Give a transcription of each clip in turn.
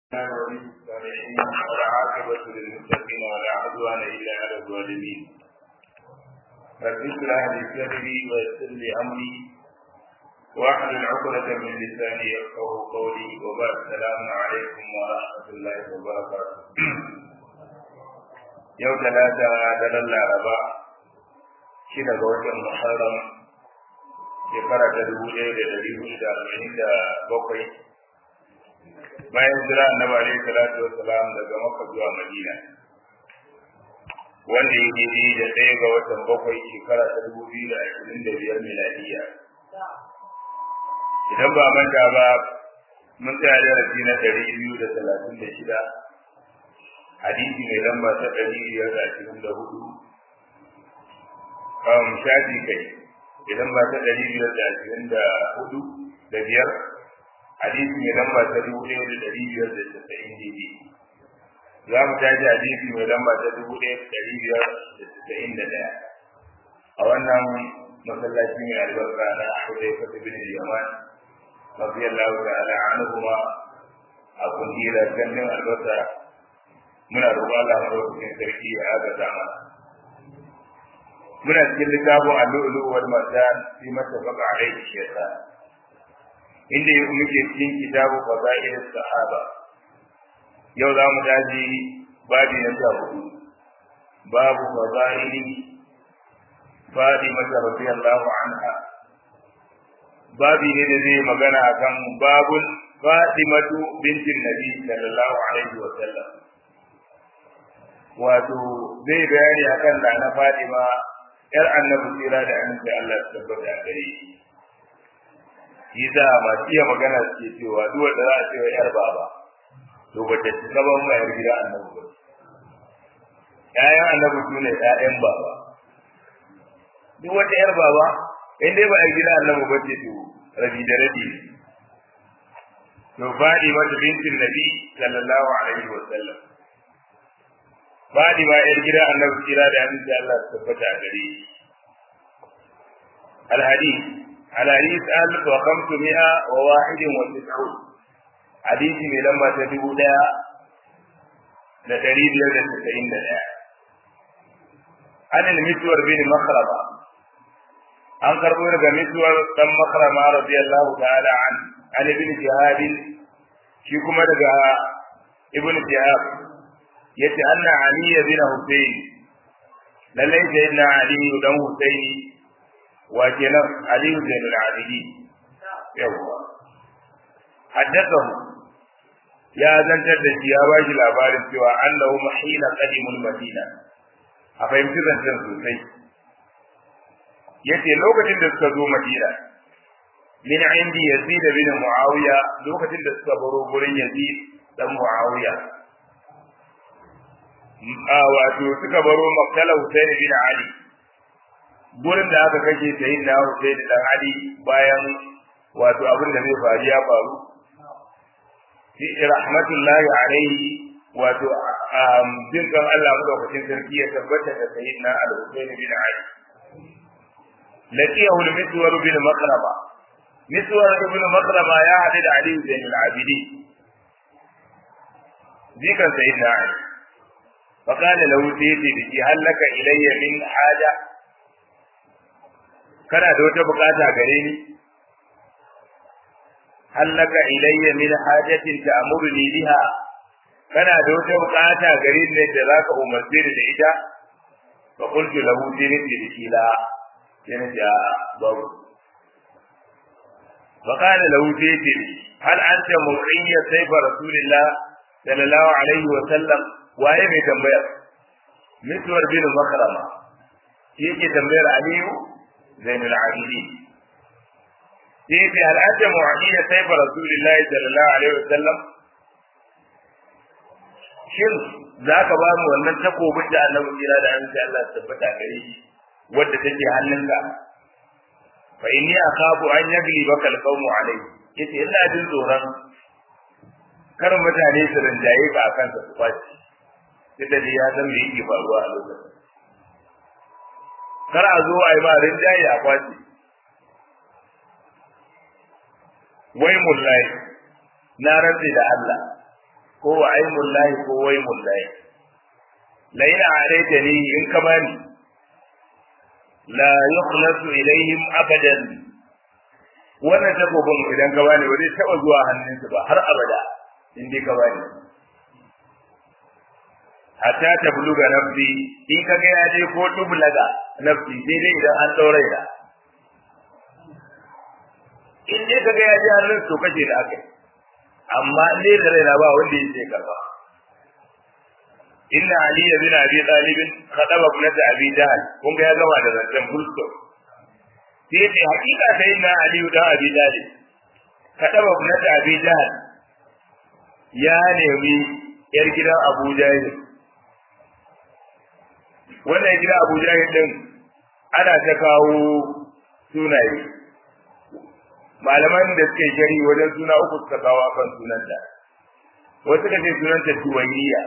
والعاقبة للمتقين ولا عدوان إلا على الظالمين. رب اشرح لي صدري ويسر لي أمري واحلل عقدة من لساني يفقهوا قولي وبعد السلام عليكم ورحمة الله وبركاته. يوم ثلاثة دلال الأربعاء شدة وجه محرم shekara ta 1447 bayan jira annabi alaihi salatu wassalam daga Makka zuwa Madina, wanda ya yi da ɗaya ga watan bakwai shekara ta 2025 miladiya. Idan ba manta ba, mun tsaya darasi na 236, hadisi mai lamba ta 524, shafi kai idan ba ta 524 hadisi mai lamba ta 1590 daidai. Za mu tashi hadisi mai lamba ta 1591 a wannan masallaci mai albarka na Hudayfa bin Yaman radiyallahu ta'ala anhuma a kungiyar gandun albasa. Muna roƙon Allah madaukakin sarki ya agaza mana. Muna cikin littafin al-lu'lu' wal marjan fi mattafaqa alayhi shaytan, inda muke cikin kitabu fadail as-sahaba. Yau za mu tashi babi na 14, babu fadaili Fatima radiyallahu anha. Babi ne da zai magana akan babul Fatimatu bintin Nabi sallallahu alaihi wa sallam. Wato zai bayani akan Nana Fatima yar annabi tsira da annabi Allah ya tabbata gare shi. Yiza masu iya magana suke cewa duk wanda za a ce wa yar baba to ba ta cika ban mai gida annabi ba. Ƴaƴan annabi su ne ƴaƴan baba. Duk wata yar baba in dai ba a gida annabi ba ce to rabi da rabi. To Fatima bintin Nabi sallallahu alaihi wa sallam. Fatima yar gida annabi tsira da annabi Allah ya tabbata gare shi. الحديث الحديث 1591 حديث من لما تدعو لها لتريد يد 91 عن المسور بن مخرمة عن قربون المسور بن مخرمة رضي الله تعالى عنه عن ابن شهاب شيكما دقا ابن شهاب يتأنى علي بن حسين للي سيدنا علي بن حسين وكنا علي بن العابدين يوه حدثه يا زنتر da shi ya bashi labarin cewa annahu mahila qadimul madina a fahimci zancen sosai. Yace lokacin da suka zo Madina min indi Yazid bin Muawiya, lokacin da suka baro gurin Yazid dan Muawiya, wato suka baro Makkah Husayn bin Ali, gurin da aka kashe sayyidina Husayn dan Ali bayan wato abin da zai faru ya faru. Rahmatullahi alaihi, wato jinkan Allah madaukakin sarki ya tabbata da sayyidina Al-Husayn bin Ali. Laqiyahu al-Miswar bin Makrama, Miswar bin Makrama ya hadu da Ali bin al-Abidi, jikan sayyidina Ali. فقال له سيدي بك هل لك إلي من حاجة؟ kana da wata bukata gare ni? hal laka ilayya min hajatin ta'muruni biha, kana da wata bukata gare ni da zaka umarce ni da ita? fa qultu lahu dinti la yana ja babu. fa qala lahu dinti hal anta muriyya sayfa rasulillah sallallahu alaihi wa sallam. waye mai tambayar? Miswar bin Makrama yake tambayar Aliyu Zainul Abidin. sai fi al'adda mu'adiyya sai fa Rasulullahi sallallahu alaihi wasallam, shin zaka ba mu wannan takobin da Annabi kira da an ce Allah tabbata gare shi wanda take hannunka? fa inni akhafu an yagli baka al-qawmu alayhi, yace ina jin tsoron kar mutane su rinjaye ka akan su kwaci, da ya san me yake faruwa a lokacin. Kar a zo a yi ma rinjaye a kwaci. Wai mullahi na rantsi da Allah ko wa aimullahi ko waimullahi la ina alaitani in ka bani la yukhlasu ilaihim abadan wannan takobin idan ka bani wani taba zuwa hannunsu ba har abada in dai ka bani hatta ta buluga nafsi in ka ga ya je ko dublaga nafsi sai dai idan an daure da in dai ka ga ya je hannun to kace da akai amma ne da raina ba wanda yake karba inna ali bin abi talib khadaba ibnat abi jahl kun ga ya gama da zancen fulsto sai ce hakika sai na ali da abi talib khadaba ibnat abi jahl ya nemi yar gidan abu jahl wannan gidan abu jahl din ana ta kawo sunaye malaman da suke shari wajen suna uku suka kawo akan sunanta wasu ka ce sunanta tuwayyiya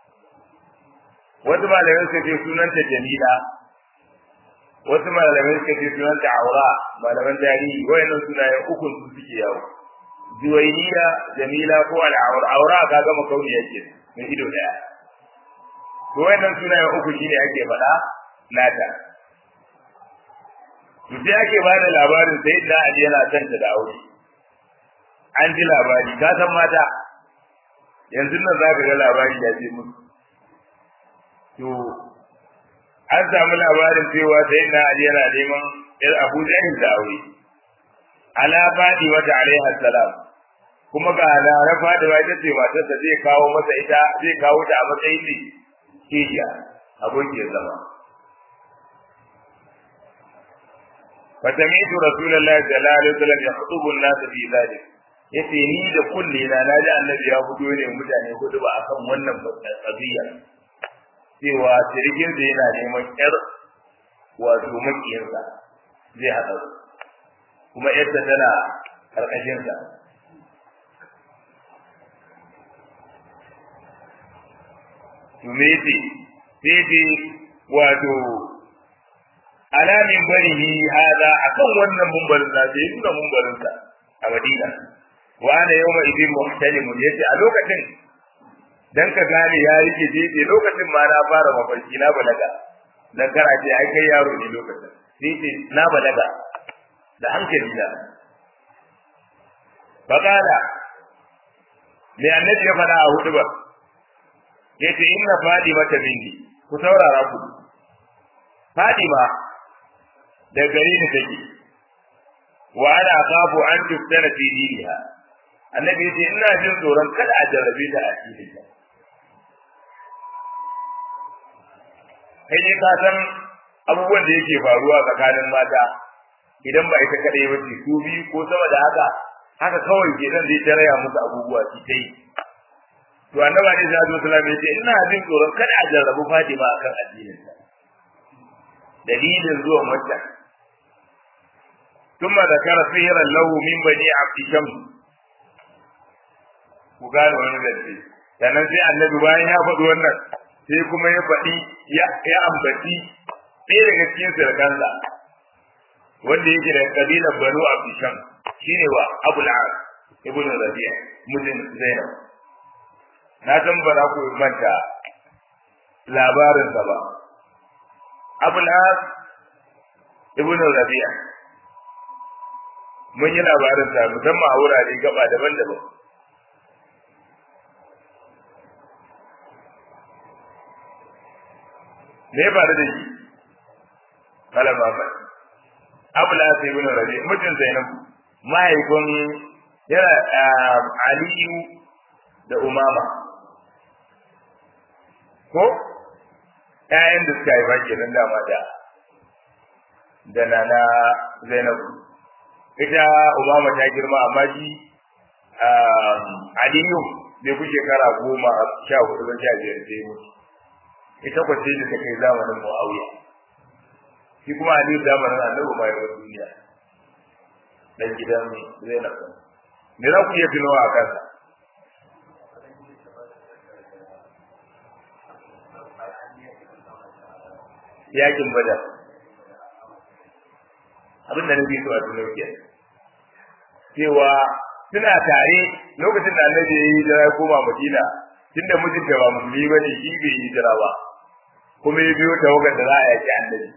wasu malamai suka ce sunanta jamila wasu malamai suka ce sunanta aura malaman tarihi wayannan sunayen uku su suke yawo tuwayyiya jamila ko al'aura aura ka ga makauniya ce mai ido daya to wayannan sunayen uku shine ake faɗa nata sai ake ba da labarin sai da Ali yana son ta da aure an ji labari ka san mata yanzu nan za ka ga labari ya je musu to an samu labarin cewa sai da Ali yana neman ɗan Abu Jahil da aure ala fadi wata alaiha salam kuma ga da rafa da wata ce matarsa zai kawo masa ita zai kawo ta a matsayin ne kiya abokiyar zama فتميت رسول الله صلى الله عليه وسلم يخطب الناس في ذلك yace ni da kulli na naji annabi ya hudo ne mutane hudu ba akan wannan qadiya cewa sirgin da yana neman yar wato makiyinsa zai hada kuma yarta tana karkashin sa tumeti sai wato ala min barihi hada akan wannan mumbarin da sai nuna mumbarin sa a Madina wa ana yawma idin muhtalimun yace a lokacin dan ka gane ya rike jeje lokacin ma na fara mafarki na balaga dan karace ai kai yaro ne lokacin sai na balaga da hankali da bakala ne annabi ya fada a hudu ba yace inna fadima ta binti ku saurara ku fadima da gari ne take wa ana khafu an tuftana fi diniha annabi yace ina jin tsoron kada a jarrabe ta a cikin ta kai ne ka san abubuwan da yake faruwa tsakanin mata idan ba ita kadai ba ce su biyu ko sama da haka kawai ke nan zai taraya musu abubuwa su kai to annabi ne sallallahu alaihi wasallam yace ina jin tsoron kada a jarrabu Fatima akan addinin ta dalilin zuwa Makka ثم ذكر سيرا له من بني عبد شمس وقال wannan zai sannan sai annabi bayan ya faɗi wannan sai kuma ya faɗi ya ambaci ɗaya daga cikin sirkansa wanda yake da kabilar Banu Abd Shams shine wa Abu al-As ibn Rabi'a mijin Zainab na san ba za ku manta labarinsa ba Abu al-As ibn Rabi'a mun yi labarin sa musamman a wurare gaba daban-daban me ya faru da shi kalama ba abula sai ibn rabi mutum zainab mahaifin yana aliyu da umama ko ƴaƴan da suka haifa kenan dama da nana zainab ita umama ta girma amma shi aliyu bai ku shekara 10 14 ba 15 sai mutu ita ko sai da kai zamanin muawiya shi kuma aliyu zamanin annabi mai duniya dan gidan zainab me za ku iya tunawa a kansa yakin badar abin da nabi so a tuno ke cewa suna tare lokacin da annabi ya yi hijira ya koma Madina tunda mijinta ba musulmi bane shi bai yi hijira ba kuma ya biyo tawagar da za a yaki annabi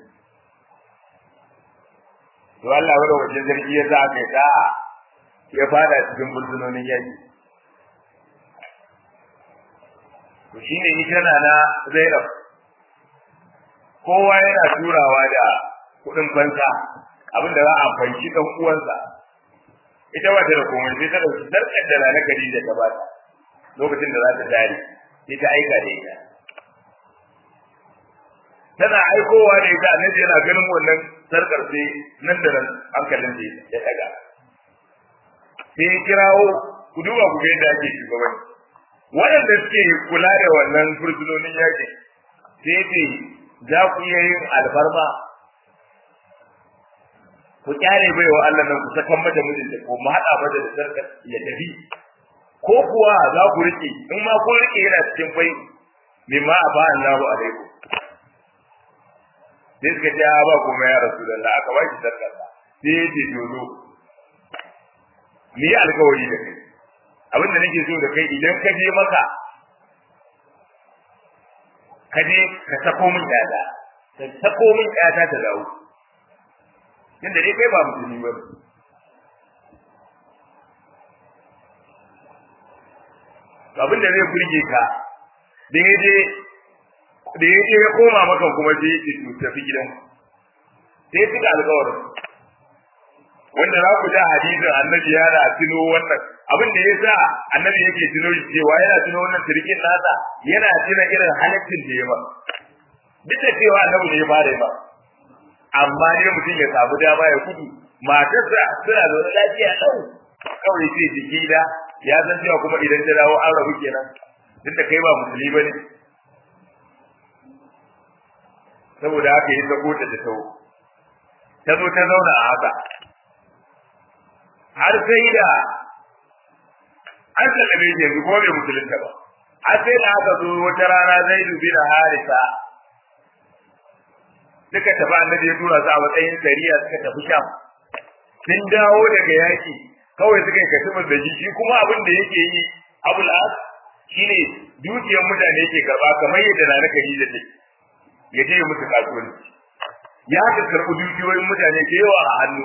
to Allah wanda wajen zargi ya sa kai ta ya fada cikin bulzunonin yaki to shine hijira na Zainab kowa yana turawa da kudin fansa abinda za a fanshi dan uwansa ita wata da komai sai ta dauki sarkar da na Khadija ta ba ta lokacin da za ta tare sai ta aika da ita tana aikowa da ita annabi yana ganin wannan sarkar sai nan da nan hankalin da ya daga sai kirawo ku duba ku ga yadda ake shugabanci waɗanda suke kula da wannan fursunonin yaƙi sai ce za ku iya yin alfarma ku kyale baiwa Allah nan ku sakan mata mijinta ko mu haɗa mata da sarkar ya tafi ko kuwa za ku rike in ma kun rike yana cikin bai mimma aba Allahu alaikum sai suka ce ba kuma ya Rasulullah aka ba shi sarkar sai ya ce dodo ni alƙawari da kai abinda nake so da kai idan ka je maka ka je ka sako min yada ka sako min yada ta dawo inda dai kai ba musulmi ba abinda zai burge ka da yaje ya koma maka kuma sai ya ce tafi gidan sai suka alƙawarin wanda za ku da hadisin annabi yana tuno wannan abin da ya sa annabi yake tuno cewa yana tuno wannan sirkin nasa yana tuna irin halittin da ya ba duk da cewa annabi ne ya fara ba amma ne mutum ya samu dama ya kudu matarsa suna da lafiya lau kawai sai jiki da ya san cewa kuma idan ta dawo an rabu kenan duk da kai ba musulmi ba ne saboda haka yi sako ta tawo ta zo ta zauna a haka har sai da an sallame shi yanzu ko bai musulunta ba har sai da aka zo wata rana zai dubi da harisa suka tafi annabi ya tura su a matsayin sariya suka tafi sham sun dawo daga yaki kawai suka yi kasimar da shi kuma abin da yake yi abul as shine dukiyar mutane yake karba kamar yadda na Khadija take ya je musu kasuwanci ya ka karɓi dukiyoyin mutane da yawa a hannu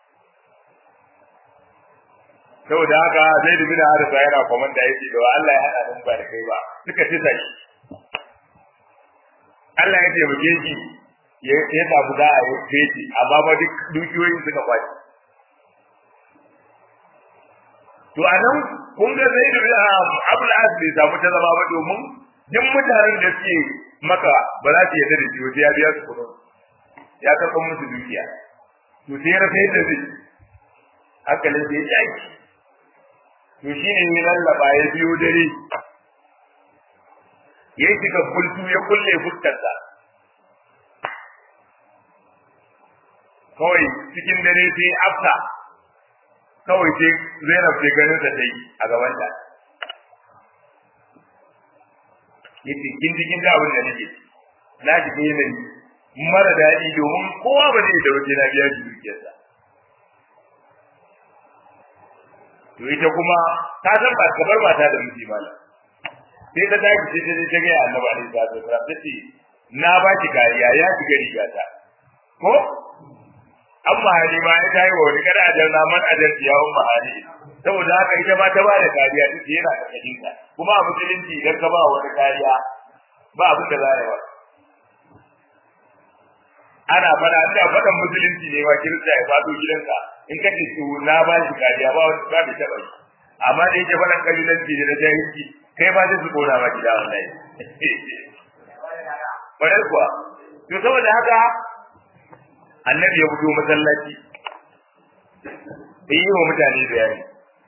saboda haka zai dubi da harisa yana komanda yake da Allah ya hada nan ba da kai ba suka tisa shi Allah ya taimake shi ya samu da a yi amma ba duk dukiyoyin suka kwaci to anan kun ga zai dubi Abul As bai samu ta zama ba domin duk mutanen da suke maka ba za su yarda da shi wajen ya biya su kuɗin ya karɓar musu dukiya to sai ya rasa yadda zai hankalin sai ya yi to shi ne lallaba ya biyo dare ya shiga kultu ya kulle fuskarsa kawai cikin dare sai afta kawai sai Zainab sai ganin ta yi a gaban ta yace kin da abin da nake na ji ne mara daɗi domin kowa ba zai da waje na biya shi dukiyarsa to ita kuma ta san ba kabar mata da miji mala sai ta tashi sai ta ga Annabi alaihi salatu wasallam tace na ba ki kariya ya ki gari gata ko amma hali ma ya tayi wa wani kada ajal na man ajal ya umma hali saboda haka ita ma ta ba da kariya take yana da kadinka kuma a musulunci idan ka ba wani kariya ba abin da za a yi ba ana fada da fadan musulunci ne wa kirista ya fado gidanka in kace to na ba shi kariya ba wani ba da taba shi amma da yake fadan kabilanci ne da jahilci kai ba zai zubo na ba gida wallahi bare kuwa to saboda haka annabi ya fito masallaci yi wa mutane bayani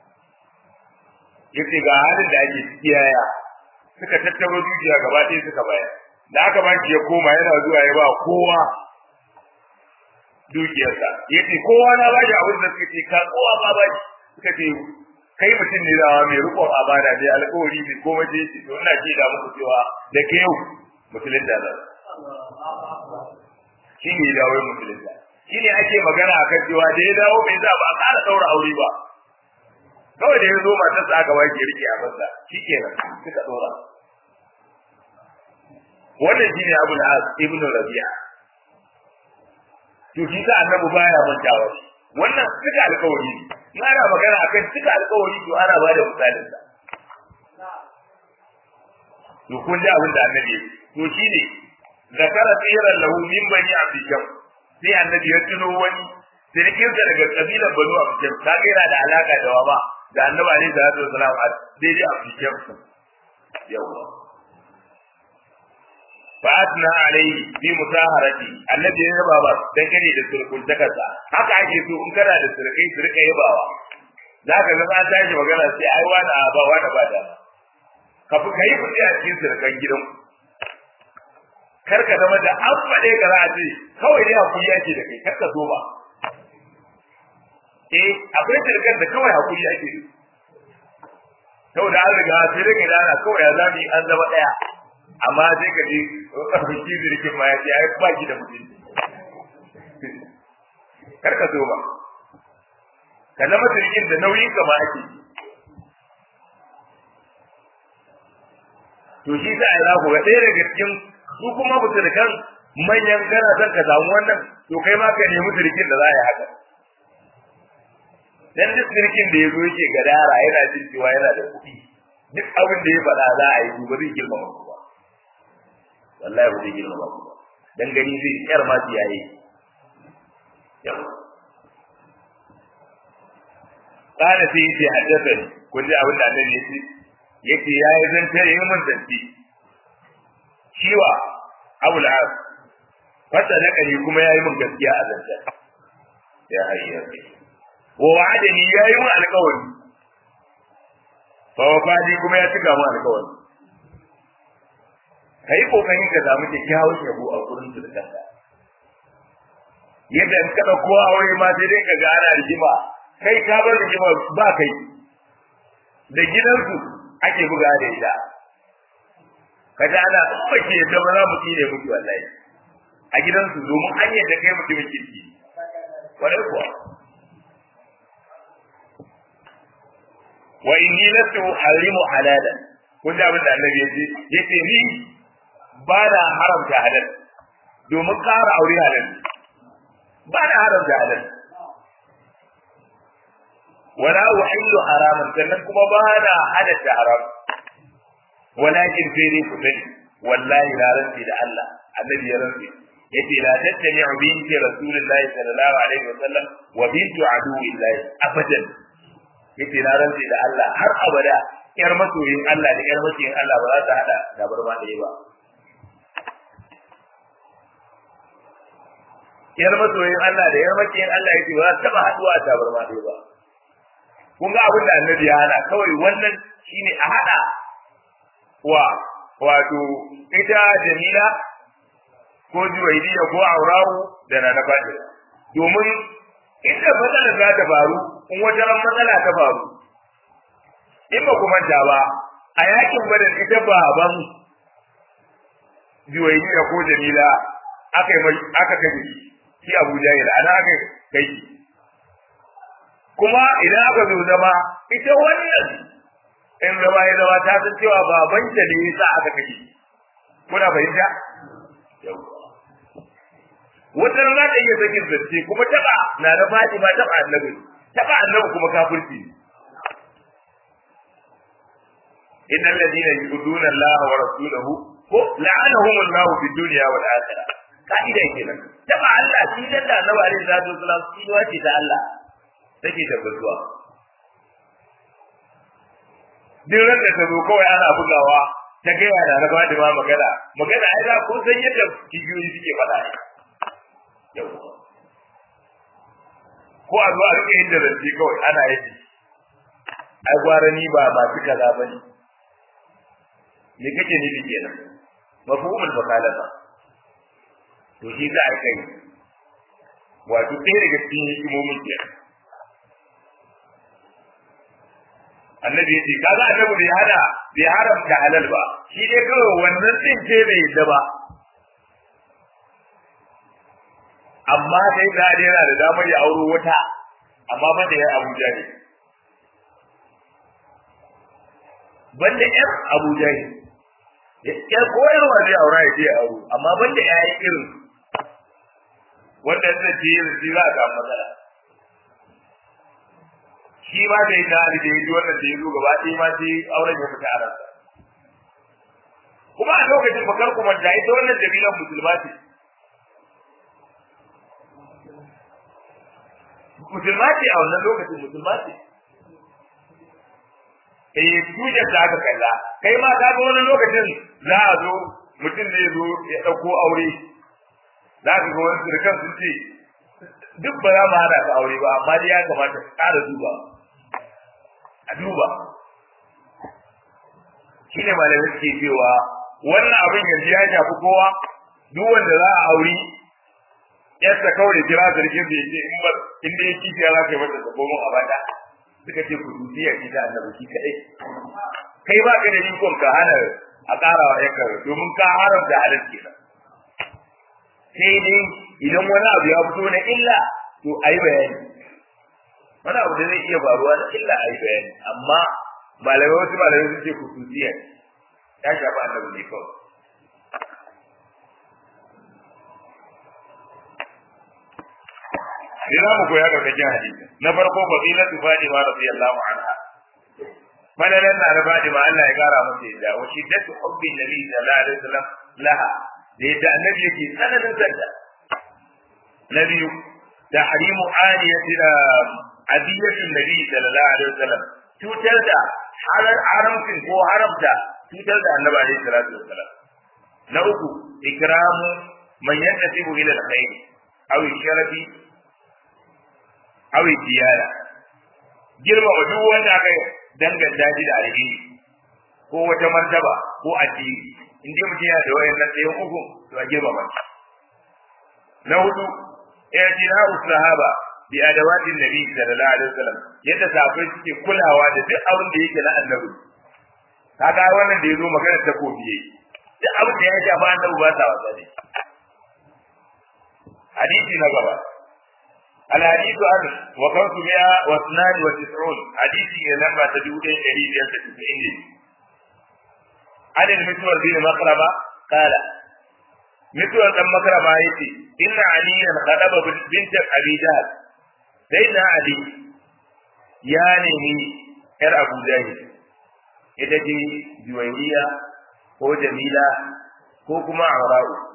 yace ga halin da ake ciki yaya suka tattaro dukiya gaba ɗaya suka bayar da aka ba ya koma yana zuwa ya ba kowa dukiyarsa yace kowa na ba shi abin da suka ce ka kowa ma ba shi suka ce kai mutum ne dawa mai rikon amana mai alƙawari mai komai da yake to ina ce da muku cewa da ke yau musulun da nan shi ne dawo musulun da shi ne ake magana a kan cewa da ya dawo bai za ba a ƙara ɗaura aure ba kawai da ya zo matar sa aka wake rike a masa shikenan suka dora wannan shine Abu al-As ibn Rabi'a to shi ka annabi baya mantawa wannan suka alƙawari in ana magana akan suka alƙawari to ana ba da misalin sa to kun ji abin da annabi to shine zakara tsiran lahu min bani abdijam sai annabi ya tuno wani sirkin sa daga kabilar banu abdijam ka ga yana da alaka da waba da annabi alaihi salatu wasalam daidai abdijam yawa fa'atna alaihi bi musaharati annabi ya yaba ba dan gane da surkun takarsa haka ake so in kana da surkai su rika yabawa zaka ga an tashi magana sai ai wani ba wani ba da ka fi kai kudi a cikin surkan gidan kar ka zama da an faɗe ka za a ce kawai dai hakuri yake da kai kar ka so ba akwai surkan da kawai hakuri yake saboda an riga sai rika dana kawai ya zami an zama daya amma sai ka ji shi zirkin ma ya ce ai ba ki da mutum kar ka zo ba ka zama zirkin da nauyin ka ma ake to shi sai ai zaku ga ɗaya daga cikin su kuma musulkan manyan kana zan ka samu wannan to kai ma ka nemi zirkin da za a yi haka dan duk zirkin da ya zo yake gadara yana jin cewa yana da kuɗi duk abin da ya faɗa za a yi ba zai girmama ku ba wallahi ba zai girma ba kuma dan gani zai yar ma su yayi yawa kana sai yace haddathani kun ji abin da annabi yace yayi zan tare yin mun zanti shiwa abul as fata da kare kuma yayi mun gaskiya a zanta ya hayya wa wa'adani yayi mun alƙawari fa wafadi kuma ya cika mun alƙawari kai kokarin ka samu kyakkyawan yabo a gurin su da kanka yadda in ka dauko aure ma sai dai ka ga ana rigima kai ka bar rigima ba kai da gidansu ake buga da ita kaga ana ummake da ba za mu tsine miki wallahi a gidansu domin an yadda kai mutumin kirki wallahi kuwa wa inni lastu harimu halalan kun da abin da annabi yace ni ba da haramta halal domin ƙara aure halal ba da haramta halal wala uhillu haraman sannan kuma ba da halatta haram walakin sai dai ku sani wallahi la rabbi da Allah annabi ya rabbi yace la tattabi'u binti rasulillahi sallallahu alaihi wasallam wa bintu aduwillahi abadan yace la rabbi da Allah har abada yar masoyin Allah da yar masoyin Allah ba za ta hada da barba ɗaya ba yar masoyin Allah da yar makiyin Allah yake ba za ta taba haduwa a tabarma ɗaya ba kun ga abin da annabi ya hana kawai wannan shine a hada wato ita Jamila ko Juwayriya ko Aurawu da na Fatima domin inda matsala za ta faru in wata ran matsala ta faru in ba kuma ta ba a yakin Badar ita baban Juwayriya ko Jamila aka kaje shi Abu Jahil ana aka kai kuma idan aka zo zama ita wannan in zama ya zama ta san cewa baban ta ne yasa aka kai kuna fahimta wata rana da yake sakin zance kuma taba na da Fatima taba annabi kuma kafirci innal ladina yu'minuna Allah wa rasulahu la'anahum Allah fid dunya wal akhirah kaida kenan taba Allah shi da annabi alaihi salatu wasallam shi wace ta Allah take tabbatuwa duk ran da ta zo kawai ana bugawa ta ga yana da Fatima magana ai da kun san yadda kiyoyi suke faɗa yau ko a zo a rike inda zance kawai ana yi ai gwara ni ba masu kaza bane me kake nufi kenan mafhumul mukhalafa to shi za a kai wato ɗaya daga cikin hikimomin kenan annabi yace kaga annabi bai haramta halal ba shi dai kawai wannan din ce bai yadda ba amma sai da yana da damar ya auro wata amma ba da ya Abuja ne banda ƴar Abu Jahil ya koyarwa zai aura ya je auro amma banda ƴaƴan irin wanda zai je yanzu za a samu matsala shi ma da ita da ya ji wannan da ya zo gaba ɗaya ma sai auren ya fita a ransa kuma a lokacin bakar kuma da ita wannan dabilan musulma ce a wannan lokacin musulma ce tujar da aka kalla kai ma ka ga wani lokacin za a zo mutum ne zo ya ɗauko aure za ka ga wani surkan sun ce duk ba za mu hana ka aure ba amma dai ya kamata ka ƙara duba a duba shi ne malamai suke cewa wannan abin yanzu ya shafi kowa duk wanda za a auri yadda kawai jira zargin da yake in da ya kifi ya za ka yi mata sabon a bada suka ce ku dubi ya kita annabi shi kadai kai ba ka da ikon ka hana a ƙarawa yanka domin ka haramta halal kenan sai dai idan wani abu ya fito na illa to ayi bayani wani abu da zai iya faruwa na illa ayi bayani amma wasu malamai sun ce kususiya ya shafi annabi ne kawai za mu koya daga cikin hadisi na farko fadilatu Fatima radiyallahu anha fadalan na da Fatima Allah ya kara masa yadda wa shiddatu hubbi nabi sallallahu alaihi wasallam laha da yadda annabi yake tsananin sanda na biyu tahrimu aliyati adiyati nabi sallallahu alaihi wasallam tutar da haramcin ko haramta tutar da annabi alaihi salatu wasallam na uku ikramu man yantasibu ila alkhair aw sharafi aw diyara girma wa duk wanda aka danganta shi da alheri ko wata martaba ko addini in dai mutum yana da wayannan ɗayan uku to a girma ba na hudu i'tina'u sahaba bi adawatin nabi sallallahu alaihi wasallam yadda sahabbai suke kulawa da duk abin da yake na annabi kaga wannan da yazo magana ta kofi duk abin da ya shafa annabi ba sa wasa ne hadisi na gaba الحديث عن وقوت 192 حديثي لما تجود قريب يتسعين عن المسور بن مقربة قال مسور بن مقربة يتي إن عليا خطب بنت أبي جهل سيدنا علي يعني إر أبو جهل إذا جي جويرية هو جميلة هو كما عراء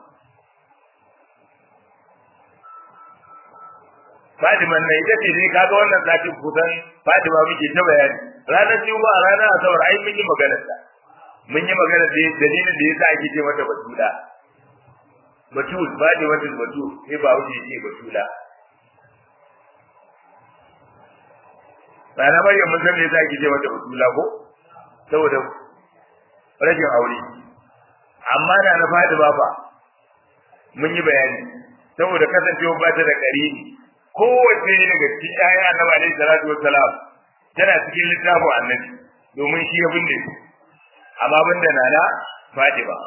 Fadima ne ita ce ne kaga wannan zaki kusan Fadima muke ta bayani ranar Juma'a ranar Asabar ai mun yi magana ta mun yi magana da dalilin da yasa ake ce mata batula Fadima ta batul sai ba wuce ce batula ranar Maryam mun san me yasa ake ce mata batula ko saboda rajin aure amma da na Fadima ba mun yi bayani saboda kasancewa ba ta da karini kowace daga cikin ayoyin Annabi alaihi salatu wassalam tana cikin littafin Annabi domin shi ya binne amma banda nana Fatima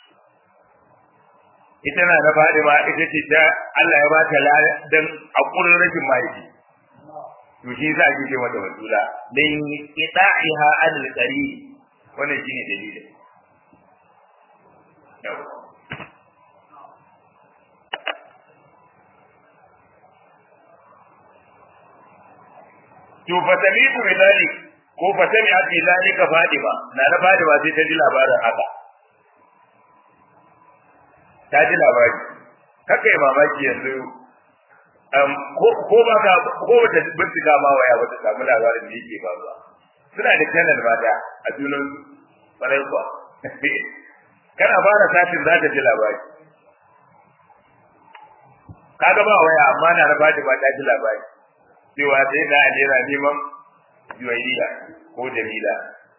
ita na Fatima ita ce ta Allah ya bata ladan hakurin rashin mahaifi to shi za a ce mata batula dan qita'iha al-qari wannan shine dalilin to fatamitu bidalik ko fatami abi zalika Fatima na Fatima sai ta ji labarin haka ta ji labari kaka yi mamaki yanzu ko ba ka ko ta bincika ma waya ba ta samu labarin da yake faruwa suna da channel mata a junan farai kuwa kana fara satin za ta ji labari kaga ba waya amma na Fatima ta ji labari cewa sai da alera neman juwairiya ko jamila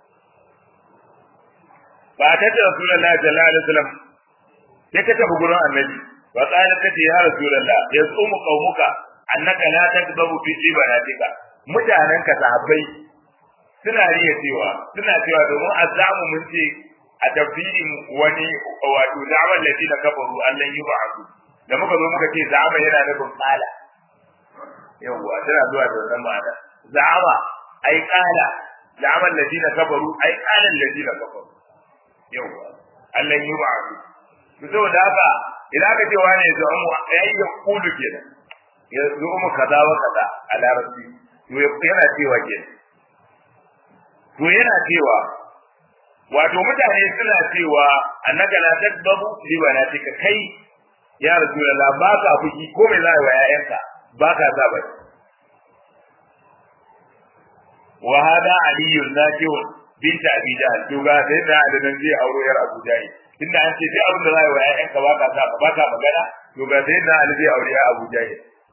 ba ta ce rasulullahi sallallahu alaihi wasallam sai ka tafi gurin annabi wa qala ta ya rasulullah yasumu qaumuka annaka la takdabu fi ibadatika mutanen ka sahabbai suna cewa domin azamu mun ce a tafsirin wani wato da'awar lati da kafaru Allah yi ba'du da muka zo muka ce za'ama yana nufin qala yawwa tana zuwa da wannan ma'ana za'ama ai qala la'amal ladina kafaru ai qala alladina kafaru yawa Allah yi ba'u to saboda haka idan ka ce wani yanzu mu yayi ya kudu kenan yanzu mu kaza wa kaza a larabci to yana cewa kenan to yana cewa wato mutane suna cewa annaka la takbabu li banatika kai ya rasulullah ba ka fuki ko me zai wa yayanka ba ka sa bai wa hada aliyun zakiyun binta abi jahl to ga sai da adanan zai auro yar abu jahl tunda an ce sai abin da zai wa yayanka ba ka sa ba ka magana to ga sai da ali zai aure abu jahl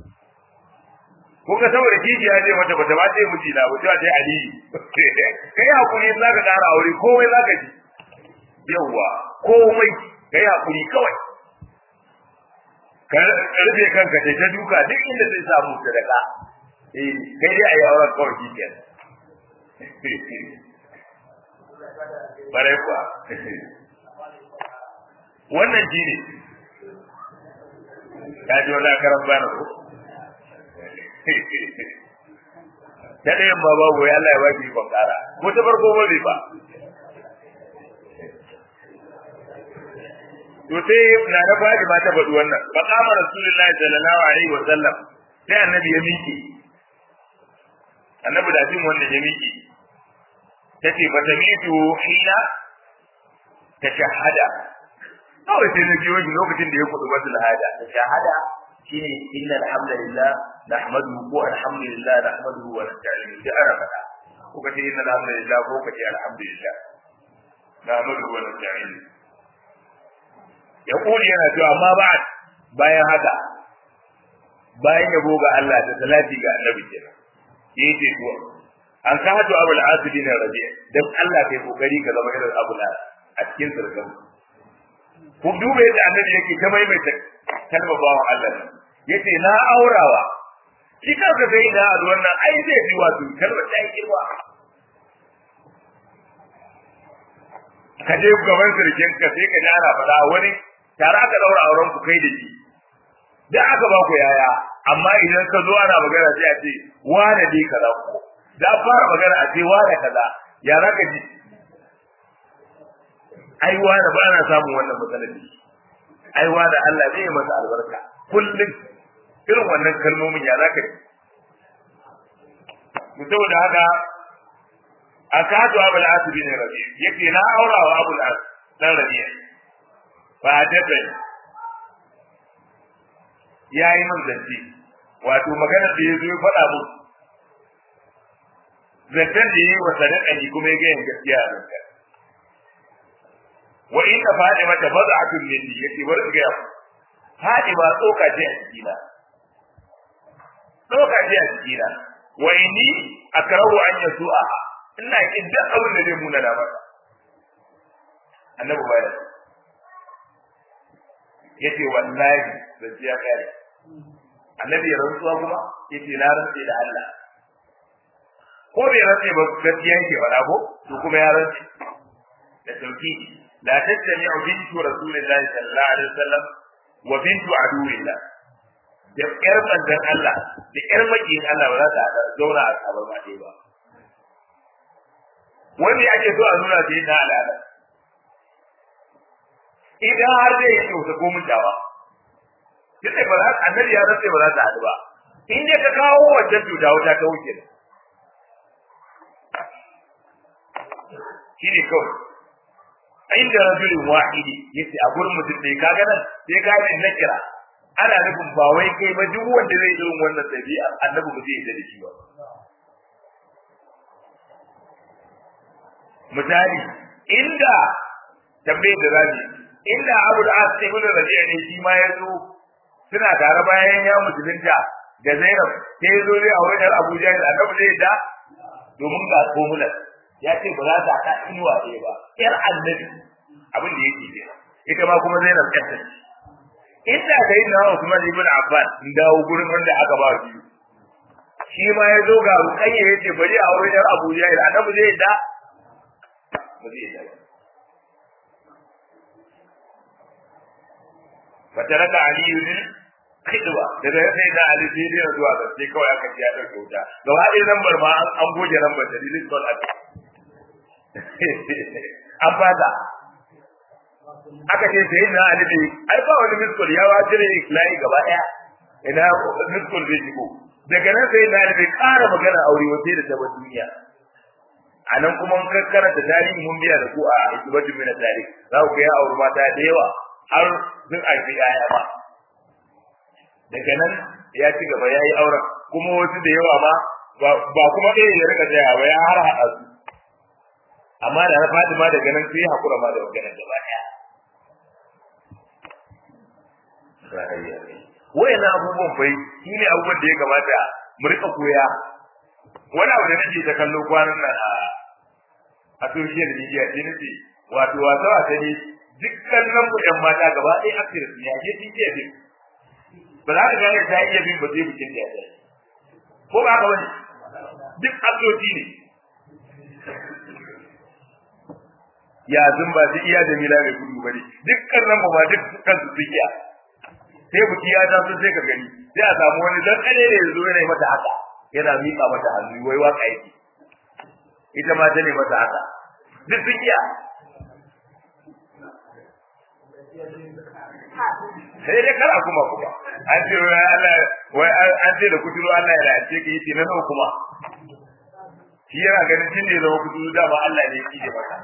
ko ka saboda kiji ya je mata bata ba ta miji na ba ta ali kai hakuri zaka ƙara aure komai zaka ji yawa komai kai hakuri kawai ka rufe kanka ta duka duk inda zai samu sadaka kai dai ayi auren kawai kike bare kuwa wannan jini ka ji wannan karan bana ko da ɗayan ba babu ya Allah ya baki ikon ƙara ko ta farko ba bai ba to sai na da faɗi ma ta faɗi wannan fa qama rasulullahi sallallahu alaihi wa sallam sai annabi ya miƙe annabi da jin wannan ya miƙe tace fa tamitu hina tashahada kawai sai na biyo shi lokacin da ya kudu batul hada tashahada shine inna alhamdulillah nahmaduhu wa alhamdulillah nahmaduhu wa nasta'inuhu da arabata ko kace inna alhamdulillah ko kace alhamdulillah nahmaduhu wa nasta'inuhu ya kuli yana cewa amma ba'd bayan haka bayan yabo ga Allah da salati ga annabi kenan yace to an ka hadu abul asibin rabi' dan Allah kai kokari ka zama irin abul a cikin sirrin ku dube da annabi yake ta maimaita kalmar bawan Allah yace na aurawa shi kanka sai da wannan ai zai ji wato kalmar ta yi kirwa ka je gaban sirkin ka sai ka ji ana faɗa wani tare aka daura auren ku kai da shi da aka ba ku yaya amma idan ka zo ana magana sai a ce wane dai kaza ku da fara magana a ce wane kaza ya zaka ji ai wane ba na samun wannan matsalar ai wane Allah zai masa albarka kullum irin wannan kalmomin ya zaka ji saboda haka akadu abul asbi ne rabi yake na aurawa abul as dan rabi ba dabe yayi min zanci wato magana da yazo ya faɗa mu zancan da yayi wa sadaka ni kuma ya ga yin gaskiya a ranka wa inna fadima tabada'atun minni yake bar ga fadima tsoka ce a cikina tsoka ce a cikina wa inni akrahu an yasu'a ina kin duk abin da zai muna da maka annabi baya yace wallahi zai ya kare annabi ya rantsuwa kuma yace na rantsi da Allah ko bai rantsi ba gaskiya yake faɗa ko to kuma ya rantsi da sauki la tattami'u bintu rasulillahi sallallahu alaihi wasallam wa bintu aduwillah da ƴar manzon Allah da ƴar makiyin Allah ba za ta zauna a kabar ba dai ba wani ake so a nuna sai na al'ada idan har zai yi kyauta ko mutawa duk da ba za annabi ya rantsa ba za ta haɗu ba in dai ka kawo wajen cuta wata ta wuce shi ne kawai inda rajulin wahidi yace a gurin mutum dai kaga nan sai ka yi na kira ana nufin ba wai kai ba duk wanda zai irin wannan dabi'a annabi ba zai yi da shi ba misali inda tambayar da zabi inda Abu al-As ibn Rabi'a ne shi ma yazo suna tare bayan ya musulunta da Zainab sai yazo zai aure da Abu Jahl annabi zai da domin ga komulan ya ce ba za ta ta inuwa ɗaya ba yar annabi abin da yake kenan ita ma kuma Zainab ta ce inda kai na Usman ibn Affan in dawo gurin wanda aka ba shi shi ma yazo ga Ruqayya yace bari a aure da Abu Jahl annabi zai da ba zai da fataraka aliyu khidwa daga sai da ali sai da zuwa ga sai kawai aka ji ya dauke wuta gaba ɗaya lambar ma an goge lambar da dalilin sol a an fata aka ce sai na alibi ai ba wani miskul ya wajire layi gaba daya ina miskul zai shigo daga nan sai na alibi ƙara magana aure wace da ta duniya anan kuma mun karanta tarihi mun biya da ku a isbatu min tarihi za ku ga ya aure mata da yawa har sun aiki yaya ba daga nan ya ci gaba yayi auren kuma wasu da yawa ma ba kuma ɗaya ya rika tsaya ba ya har haɗa su amma da Fatima daga nan sai hakura ma da maganar gaba ɗaya wayan abubuwan bai shine abubuwan da ya kamata mu rika koya wani abu da nake ta kallo kwanan nan a social media din ne wato wasa ne dukkan nan mu ɗan mata gaba ɗaya actress ne ake tinke din ba za ka gane ta iya bin ba zai bikin da ya ko ba ka wani duk abdoti ne ya zumba su iya da mila mai gudu bane dukkan nan ba dukkan su tsiya sai buki ya ta so sai ka gani sai a samu wani dan kare ne yazo yana mata haka yana mika mata hannu wai waka yake ita ma ta ne mata haka duk tsiya sai dai kar a kuma an ce wai an ce da kuturu Allah ya race ka yi na nawa kuma shi yana ganin jin ne zama kuturu dama Allah ne yake maka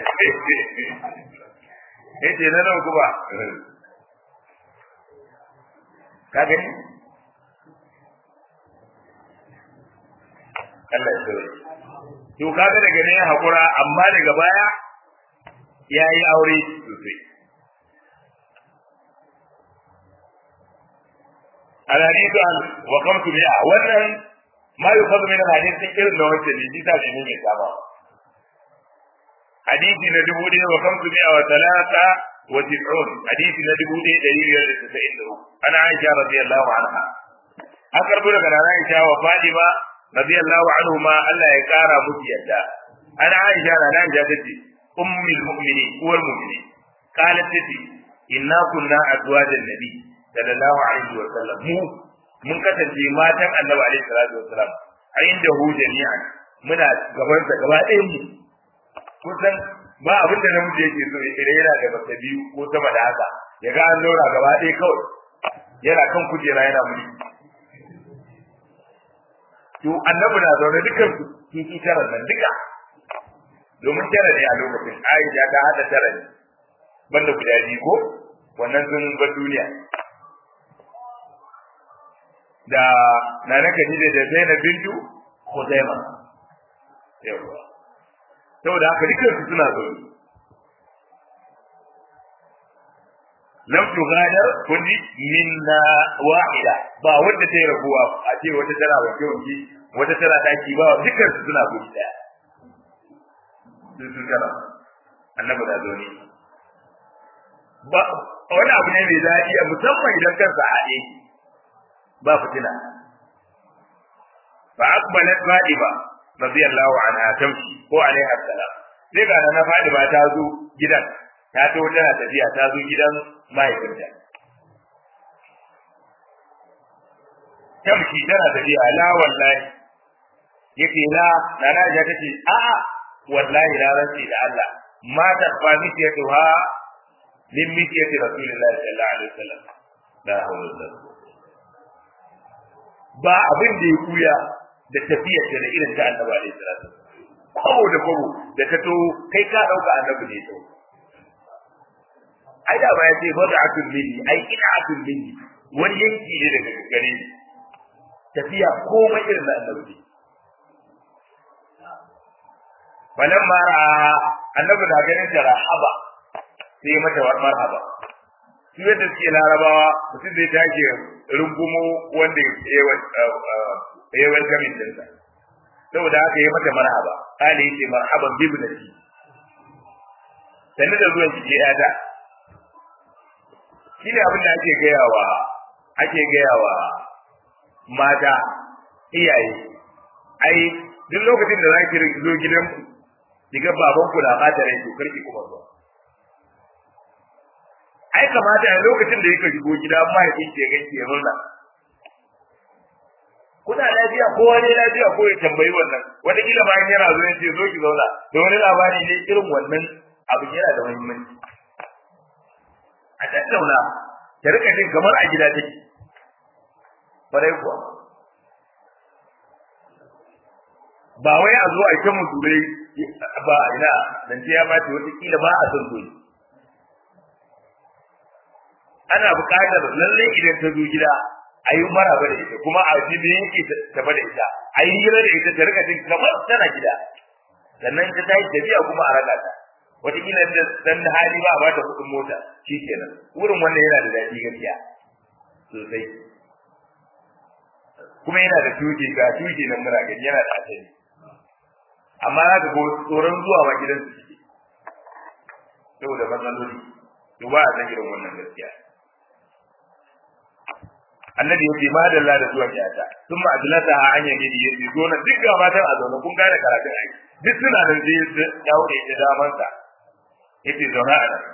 yace na nawa kuma ka gani Allah ya tsare to kaga daga ne hakura amma daga baya yayi aure sosai الحديث عن وقمت بها wannan ما يؤخذ من الحديث irin da wancan ne shi ta shi ne mai saba hadisi na 1000 وقمت بها و93 hadisi na 1593 ana Aisha radiyallahu anha an karbo daga Aisha wa Fatima radiyallahu anhuma Allah ya kara musu yadda ana Aisha tace ummul mu'minin uwar mu'minin qalat tace inna kunna azwajan nabi sallallahu alaihi wa sallam mun kasance matan annabi alaihi salatu wa sallam a inda hu jami'an muna gaban sa gaba ɗayan mu kusan ba abin da namiji yake so idan yana da mace biyu ko sama da haka ya ga an daura gaba ɗaya kawai yana kan kujera yana muni to annabi na zaune dukkan su sun tara nan duka domin tara ne a lokacin Aisha ta hada tara ne banda guda biyu ko wannan sun bar duniya da nana Khadija da Zainab bintu Khuzaima yawa saboda haka dukkan su suna zo lam tughadar kulli minna wahida ba wanda ta rabuwa a ce wata tana wace wace wata tana daki ba dukkan su suna gudu daya sun kana annabi da zo ne ba wani abu ne mai daɗi a musamman idan kansa a haɗe ba fitina fa aqbalat Fatima radiyallahu anha tamshi ko alaiha salam sai ga na Fatima ta zo gidan ta to tana tafiya ta zo gidan mahaifinta tamshi tana tafiya la wallahi yake la nana ja tace a a wallahi la rantsi da Allah ma ta fa mithiyatuha min mithiyati rasulillahi sallallahu alaihi wasallam la hawla wala ba abin da ya kuya da tafiyar da irin ta annabi alaihi salatu ko da ko da ta to kai ka dauka annabi ne to ai da ba ya ce bada'atul minni ai ina'atul minni wani yanki ne daga gare ni tafiya komai irin da annabi falamma ra'a annabi da ganin ta rahaba sai mata marhaba shi yadda suke larabawa mutum zai take rungumo wanda ya wanda min dinsa saboda haka yi mata marhaba ali yace marhaban bi ibnati sanin da zuwan ki ya ta shine abin da ake gayawa mata iyaye ai duk lokacin da zaki zo gidan diga baban ku da mata rai to karki kuma zuwa ai kamata a lokacin da yake shigo gida mahaifin ke ganki ya murna kuna kuna lafiya kowa ne lafiya ko ya tambayi wannan wata kila bayan yana zo yace zo ki zauna da wani labari ne irin wannan abu yana da muhimmanci a tattauna ta rika jin kamar a gida take bare kuwa ba wai a zo a yi ta muturai ba ina dan ya ba ta wata kila ba a son so ana buƙatar lalle idan ta zo gida a yi maraba da ita kuma a ji me yake tafa da ita a yi hira da ita ta rika jin kamar tana gida sannan ta tayi tafiya kuma a raka ta wata kila dan hali ba a bata kuɗin mota shikenan wurin wannan yana da daɗi gaskiya sosai kuma yana da tuke ga tuke nan muna gani yana da asali amma za ka go tsoron zuwa ma gidan su suke saboda matsaloli to ba a san irin wannan gaskiya annabi ya ce madalla da zuwa kiyata sun ma adlata a hanyar gidi ya ce zo na duk ga matan a zaune kun gane karatun aiki duk suna nan sai ya dawo da ita damansa ya ce zaune a nan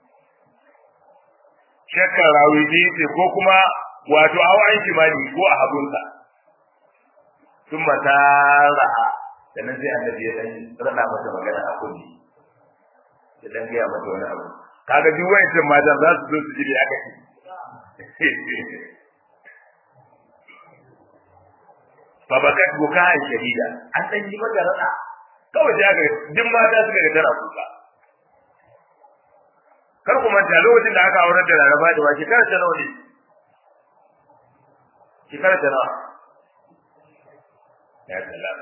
shakkar rawi ce ya ce ko kuma wato awa an shimali ko a hagunsa sun mata ra'a sannan sai annabi ya dan rana mata magana a kunni ya dan gaya mata wani abu kaga duk wayancan matan za su zo su ji aka ce fa bakat bukaan shadida an dan ji mata rada kawai da ga duk mata suka ga tana kuka kar ku manta lokacin da aka aurar da Laraba da wace kar ta nawa ne shekara ta nawa ya salam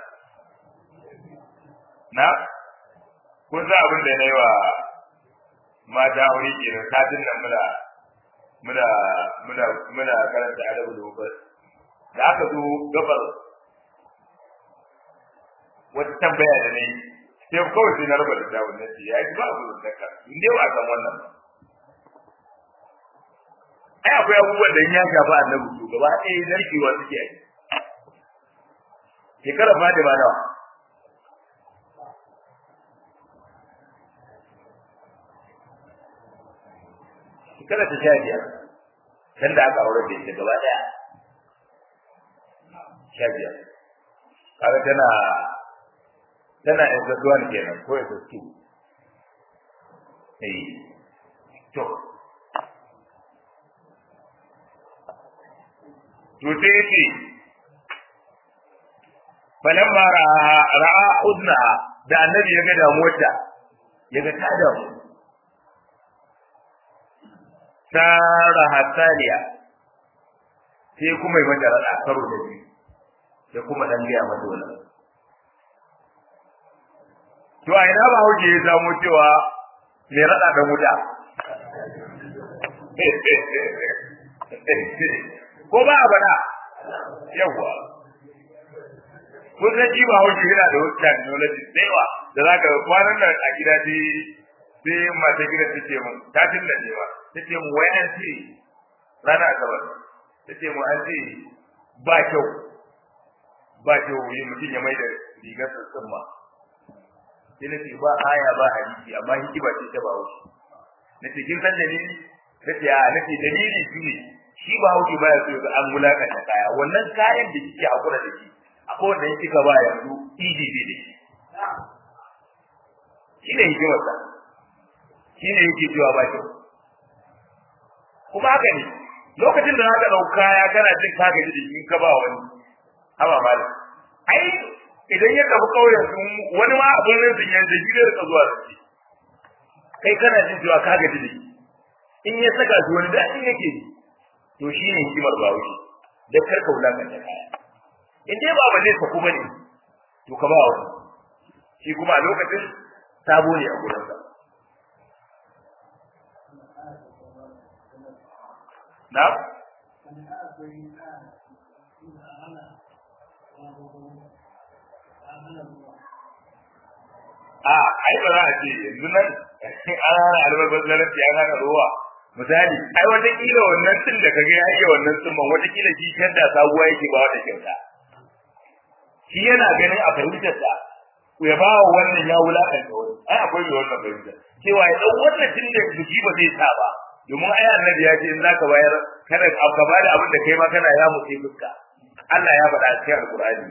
na kun sa abin da na yi wa mata aure ke nan satin nan muna karanta adabu da ubar da aka zo gabar wata tambaya da ne sai kawai sai na raba da dawo na ce ya yi ba abu da ka in dai ba san wannan ai akwai abubuwan da ya shafa annabi to gaba ɗaya narkewa suke yi shekara ma da ba nawa shekara ta 15 dan da aka aure da ita gaba ɗaya 15 kaga tana exaduwa ne kenan ko exadu to sai yake falamma ra'a udnaha da annabi ya ga damuwarta ya ga ta damu sara hataliya sai kuma yi mata rada karo da biyu sai kuma dan gaya mata wannan to a ina ba hauke ya samu cewa mai rada da wuta ko ba a bana yawa kun san ji ba hauke yana da wata technology tsewa da zaka kwanan nan a gida sai mata gida take mun ta tinda ne ba take mu wai an ce rana asabar take mu an ce ba kyau yi mutum ya mai da rigar sassan ma sai nace ba aya ba hadisi amma hikima ce ta bawo nace kin san dalili nace dalili shine shi ba hauki baya so ga an mulakanta kaya wannan kayan da kike hakura da shi akwai wanda yake ka ba yanzu EDB ne shi ne hikimar sa shi ne yake cewa ba kyau kuma haka ne lokacin da zaka dauka kaya kana jin ka gaji da shi ka ba wani haba malam ai idan ya tafi kauyen su wani ma abin nan sun yanzu shi da rika zuwa da shi kai kana jin cewa ka gaji da shi in ya saka shi wani da in yake to shi ne hikimar bawo da karka wulakanta kaya in dai ba zai saku bane to ka ba wani shi kuma a lokacin sabo ne a gurin sa na ai ba za a ce yanzu nan an hana albarbazaranci an hana ruwa misali ai wata kila wannan tun da kage ya yi wannan tsumman wata kila shi kanda sabuwa yake ba wata kyauta shi yana ganin a fahimtar sa ya ba wa wannan ya wulakanta wani ai akwai mai wannan fahimtar cewa ya dau wannan tun da biki ba zai sa ba domin ai annabi ya ce in zaka bayar kada ka bada abin da kai ma kana ya mutse fuska Allah ya faɗa cikin alqur'ani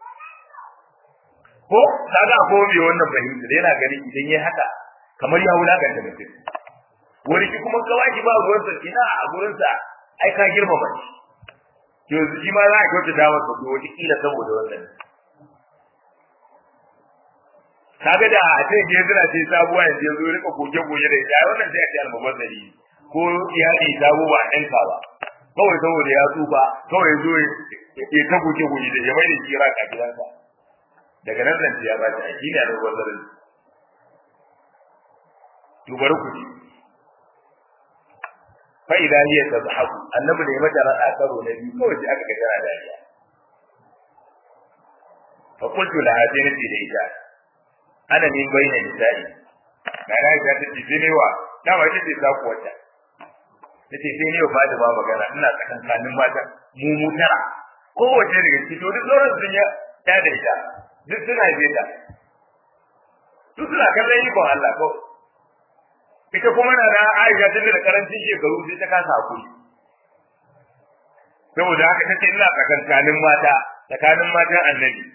ko kaga ko me wannan fahimta yana gani idan yayi haka kamar ya wulakanta mutum wani ki kuma kawai ba ruwan sa ina a gurin sa ai ka girmama shi to shi ma za a kyauta da masa ko wani kila saboda wannan kaga da a ce ke zira ce sabuwa yanzu zo rika goge da ita wannan sai a ce almubazzari ko ya yi sabo ba ɗan ka ba kawai saboda ya tsufa kawai zo ya ta goge da ya mai da kira ka gidansa daga nan zan ya ba ta shi ne almubazzari to bari ku ji fa idan hiya tazhabu annabi ne mata rada karo na biyu kawai sai aka ga tana dariya fa qultu la hadinati da ita ana min bayyana nisa'i na ga ta ce ne wa dama ita ce za ku wata tace sai ne ba da ba magana ina tsakankanin mata mu tara kowace daga cikin to duk sauran sun ya da ita duk suna je ta duk suna kallon ikon Allah ko ita kuma na da Aisha tun da karancin shekaru sai ta kasa hakuri saboda haka tace ina tsakankanin mata tsakanin matan annabi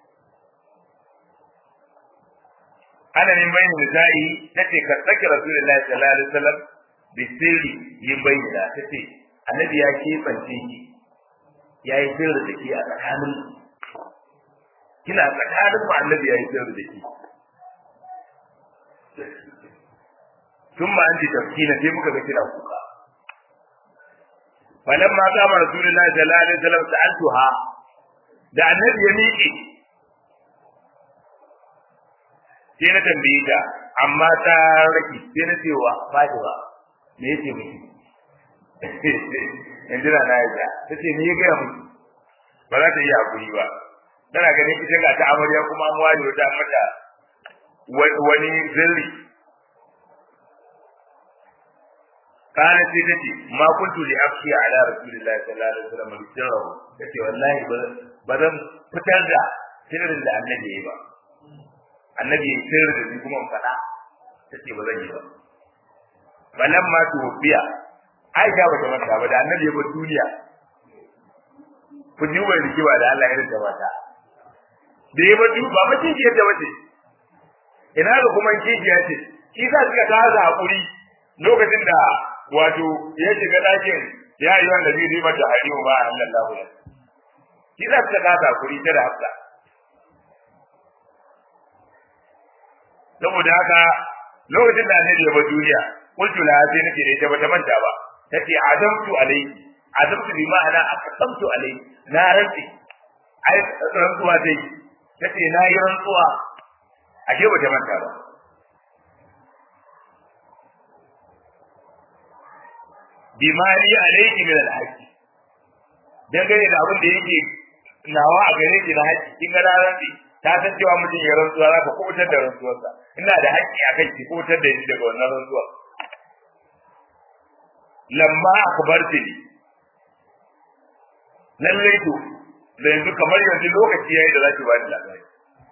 ana min bayin nisa'i tace ka saki rasulullahi sallallahu alaihi wasallam bi sirri yin bayyana tace annabi ya kebance ki yayi sirri da ki a tsakanin kina tsakanin mu annabi yayi sirri da ki thumma anti tafkina sai muka ga kina kuka falamma qama rasulullahi sallallahu alaihi wasallam sa'altuha da annabi ya miƙe sai na tambaye ta amma ta raki sai na cewa Fatima me yake miki inda na ya tace me ya ga miki ba za ta yi hakuri ba tana ganin ita ga ta amarya kuma an wani wata mata wani zirri kana sai tace ma kuntu li afshi ala rasulillahi sallallahu alaihi wasallam bisirru tace wallahi ba zan fitar da sirrin da annabi yayi ba annabi ya sayar da shi kuma fada tace ba zan yi ba balan ma tubiya Aisha ba ta manta ba da annabi ya bar duniya ku ji wai rikiwa da Allah ya rinda mata da ya bar duniya ba mace ce da wace ina ga kuma kijiya ce shi ka suka kaza hakuri lokacin da wato ya shiga dakin ya yi wanda zai riba da hariyo ba Allah ya shi za suka kaza hakuri da hafsa saboda haka lokacin da annabi ya bar duniya kullu la sai nake da ita bata manta ba tace azamtu azamtu bi ma'ana aqsamtu alayhi na rantsi ai rantsuwa dai tace na yi rantsuwa ashe bata manta ba bi mali alayki min al-haqq dangane da abin da yake nawa a gare ki na haƙƙi kin ga rantsi ta san cewa mutum ya rantsuwa za ka kubutar da rantsuwarsa ina da haƙƙi a kai ki kubutar da shi daga wannan rantsuwa lamma akhbarti lallai to da yanzu kamar yanzu lokaci yayi da zaki bani labari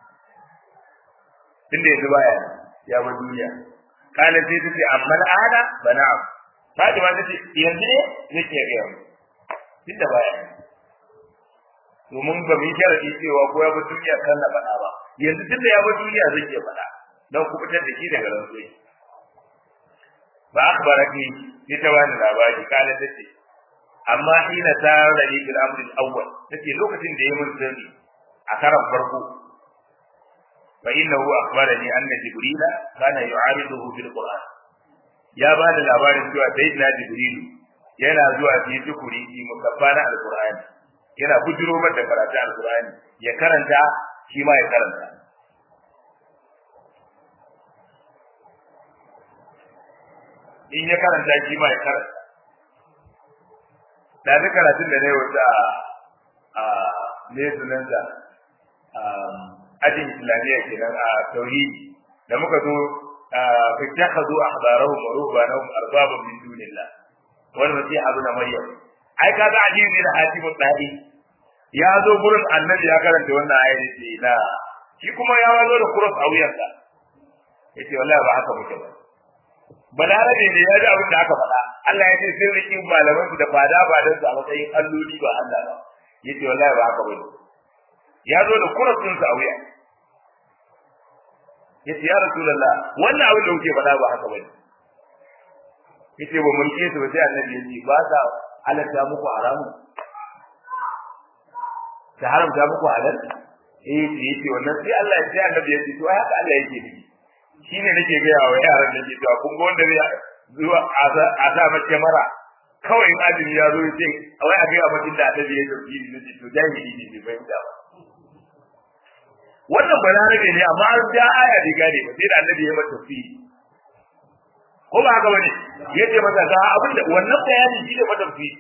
tunda yanzu baya ya bar duniya kana sai tace amma al'ada bana Fatima tace yanzu ne nake ga yau tunda baya domin ba mu kira shi cewa ko ya bar duniya kan na faɗa ba yanzu tunda ya bar duniya zai ke faɗa dan ku fitar da shi daga rantsuwa ba akhbaraki ita wani labari kana tace amma hina tarani bil amr al awwal tace lokacin da ya mun sani a karan farko fa innahu akhbarani anna jibrila kana yu'ariduhu bil qur'an ya ba da labarin cewa sayyidina jibril yana zuwa fi tukuri mukaffara al qur'an yana bujiro mata karatu al qur'ani ya karanta shi ma ya karanta in ya karanta shi ma ya karanta da duk karatun da nayi wata ne sunan da ajin islamiyya kenan a tauhidi da muka zo fittakhadhu ahbarahum wa ruhbanahum arbaban min dunillah wal masih ibn maryam ai kaga ajin da hatibu dadi ya zo gurin annabi ya karanta wannan ayati ce na shi kuma ya zo da kuras a wuyansa yace wallahi ba haka muke ba balarabe ne ya ji abin da aka faɗa Allah ya ce sai riki malaman su da fada ba dan su a matsayin alloli ba Allah ba yace wallahi ba haka bane ya zo da kurafin sa a wuya yace ya rasulullah wannan abin da kuke faɗa ba haka bane yace ba mun ce ba sai annabi yace ba sa halatta muku haramu ta haramta muku halal yace wannan sai Allah ya ce annabi yace to ai haka Allah yake nufi shine nake ga yawa yaran da ke to kun ga wanda zai zuwa a sa mace mara kawai in azumi ya zo yace wai a ga mutum da annabi ya dauki ne to jahili ne bai da ba wannan balarabe ne amma an ja aya da gane ba sai da annabi ya mata fi ko ba haka bane yace mata ga abin da wannan bayani shi da mata fi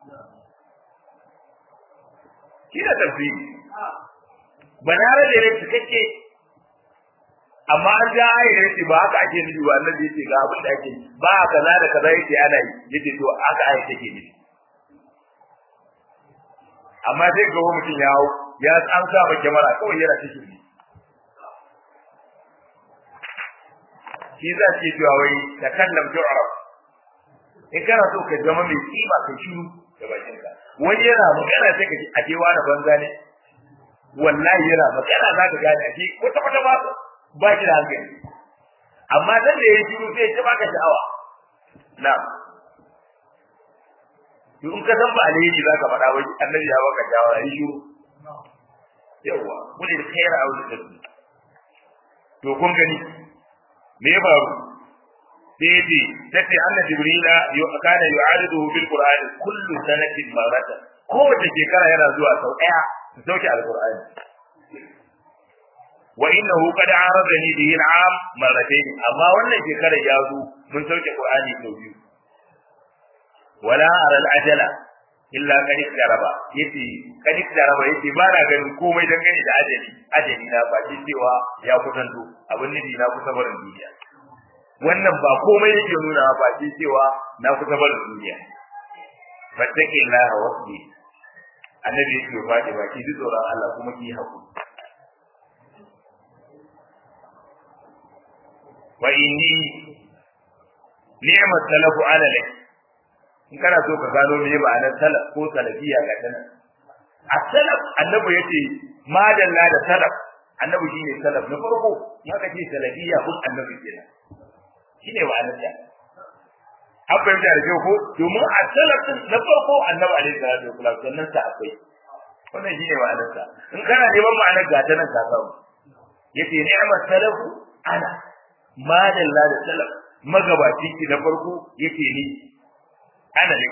kina tafi balarabe ne cikakke amma an ja aya da yace ba haka ake nufi ba annabi yace ga abin da ake ba kaza da kaza yace ana yi yace to haka aya take nufi amma sai ga mutum ya an sa ba kyamara kawai yana cikin shi za ce cewa wai ta kallam tu'raf in kana so ka zama mai kima ka shiru da bakin ka wani yana magana sai ka ji a jewa na banza ne wallahi yana magana za ka gane ake kwata kwata ba shi da hankali amma dan da yayi shiru sai ya baka sha'awa na'am to in ka san ba alheri za ka faɗa wai annabi ya baka shawara yi shiru yawa kulli khaira aw tadbi to kun gani me ya faru sai ce tace anna jibrila kana yu'aridu bil qur'an kullu sanatin marata kowace shekara yana zuwa sau daya su sauke alqur'ani wa innahu qad aradani bihi al'am marratayn amma wannan shekara ya zo mun sauke qur'ani sau biyu wala ara al'ajala illa qad daraba yace qad daraba yace ba na ganin komai dangane da ajali na ba shi cewa ya kusanto abin nufi na kusa barin duniya wannan ba komai yake nuna ba shi cewa na kusa barin duniya fattaki Allah wasbi annabi yake faɗi ba ki tsoron Allah kuma ki hakuri wa inni ni'mat salafu ala lak in kana so ka gano me ma'anar salaf ko salafiya ga tana as-salaf annabi yace madalla da salaf annabi shine salaf na farko in aka ce salafiya kun annabi kenan shine ma'anar ta abba da rage ko domin as-salaf na farko annabi alaihi salatu wasallam sannan sa akwai wannan shine ma'anar ta in kana neman ma'anar ga tana ka samu yace ni'mat salafu ana madalla da salaf magabaci ki na farko yace ni ana ne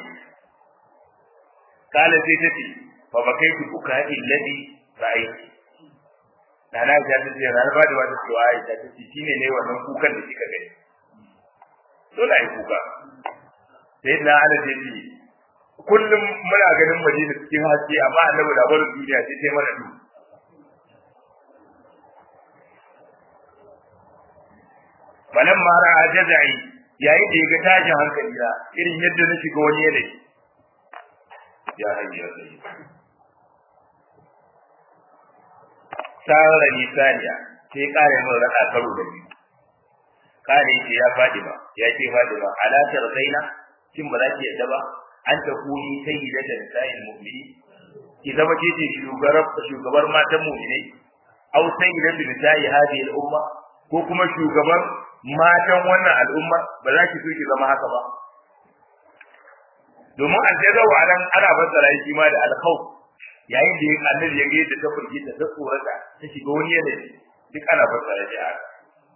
kala sai tace fa bakaitu bukai alladhi ra'aytu dana ga ta ce ran ba da wata cewa ai ta ce shine ne wannan kukan da kika gani dole ai kuka sai na ana ce kullum muna ganin Madina cikin haske amma annabi da barin duniya sai sai mana du balan mara ajazai yayin da yaga tashin hankali na irin yadda na shiga wani yanayi ya hayya sai sara ni saniya sai kare mun raka karo da ni kare ce ya fadi ba ya ce fadi ba alatar zaina kin ba za ki yadda ba an ta kuni sayyidatan sa'il mu'mini ki zama ce shugabar matan mu'minai aw sayyidatu nisa'i hadhihi al-umma ko kuma shugaban matan wannan al'umma ba za ki so ki zama haka ba domin an sai zawo anan ana fassara shi ma da al-khawf yayin da annabi ya ga yadda ta furgi ta tsorata ta shiga wani yanayi duk ana fassara shi haka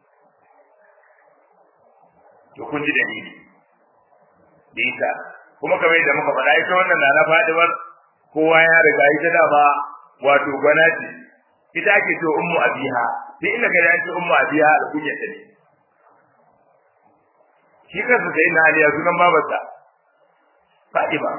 to kun ji dalili da ita kuma kamar yadda muka faɗa ita wannan na Fadimar kowa ya riga ita dama wato gwanati ita ake so ummu abiha sai ina ga yanci ummu abiha al-kunya ta ne shi kansa sai na aliya sunan babarsa Fatima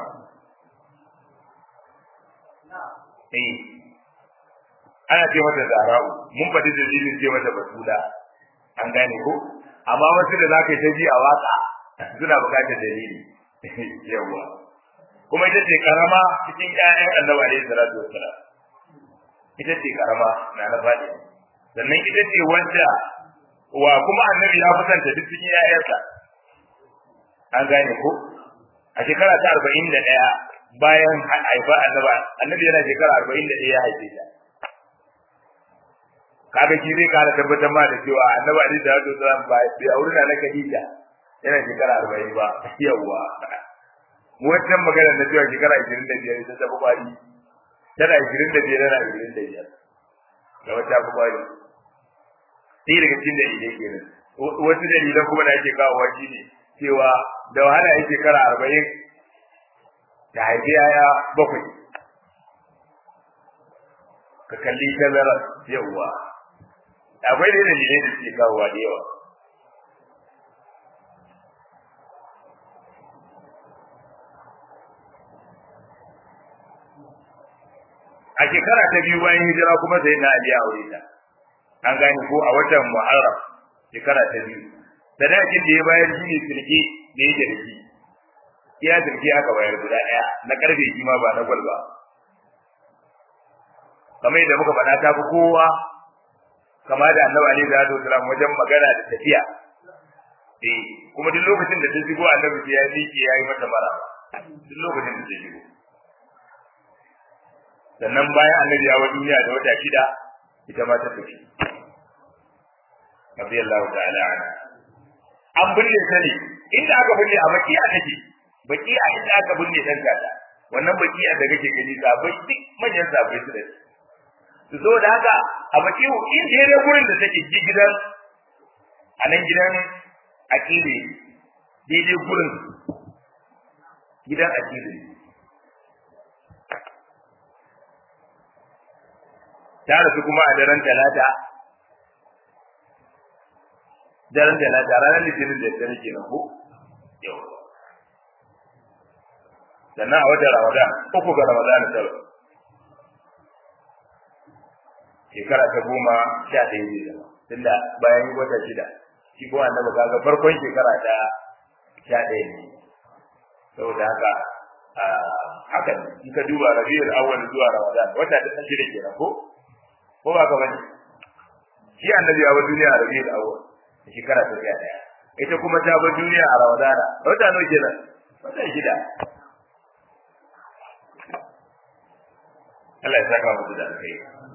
ana ce mata Zara'u mun faɗi dalilin ce mata Basula an gane ko amma wasu da zaka yi ta ji a waka suna buƙatar dalili yawa kuma ita ce karama cikin ƴaƴan Annabi alaihi salatu wassalam ita ce karama na Fatima sannan ita ce wanda wa kuma Annabi ya kusanta duk cikin ƴaƴansa an gane ko a shekara ta 41 bayan haifa annabi yana shekara 41 ya haife ta kaga shi zai kara tabbatar ma da cewa annabi Ali da Abdul Salam ba bai aure na Khadija yana shekara 40 ba yawa wannan magana na cewa shekara 25 ta tafi kwari tana 25 yana 25 da wata tafi kwari sai daga cikin da yake kenan wasu dalilan kuma da ake kawo shi ne cewa da wahala yake shekara 40 da haifi yaya bakwai ka kalli tazara yawa akwai da dalilai da suke kawowa da yawa a shekara ta biyu bayan hijira kuma sai na Ali aure ta an gane ko a watan Muharram shekara ta biyu sadakin da ya bayar shi ne sirki da yake da shi iya sirki aka bayar guda daya na karfe shi ma ba na gwal ba kamar yadda muka faɗa ta fi kowa kama da Annabi alaihi salatu wasallam wajen magana da tafiya kuma duk lokacin da ta shigo Annabi ya miƙe yayi mata mara duk lokacin da ta shigo sannan bayan Annabi ya wa duniya da wata 6 ita ma ta tafi radiyallahu ta'ala anha an binne ta ne inda aka binne a bakiya take bakiya inda aka binne dan gata wannan bakiya da kake gani sabai duk manyan sabai su da su zo da haka a bakiyu in dai gurin da take gidan a nan gidan akili daidai gurin gidan akili ta rasu kuma a daren talata ranar litinin da dare kenan ko yau sannan a watan Ramadan 3 ga Ramadan ta shekara ta 11 ne tunda bayan wata 6 shi ko annabi kaga farkon shekara ta 11 ne saboda haka haka in ka duba Rabiul Awwal zuwa Ramadan wata ta 6 kenan ko ba ka bane shi annabi a duniya Rabiul Awwal shekara ta 11 ita kuma ta bar duniya a Ramadana wata nawa kenan wata 6 Allah ya saka musu da alheri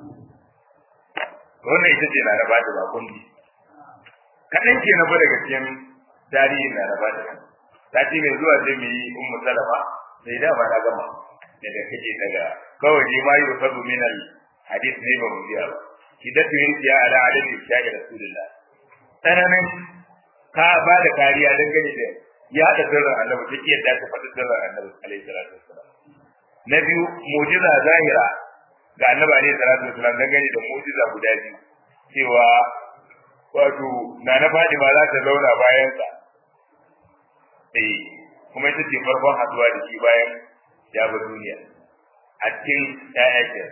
wannan ita ce na ba da bakon bi kadan ke na daga cikin tarihi na ba da sati mai zuwa sai mu yi ummu salama sai da ba na gama daga kaje daga kawai dai mai rufadu min al hadith ne ba mu biya ba hidatu ya ala adadi sha'i rasulullah tsananin ka ba da kariya dangane da ya da sirrin annabi take yadda ta faɗi sirrin annabi alaihi salatu wassalam na biyu mu'jiza zahira ga annabi alaihi salatu wassalam dangane da mu'jiza guda biyu cewa wato na Fatima za ta zauna bayan sa kuma ita ce farkon haduwa da shi bayan ya bar duniya a cikin ƴaƴa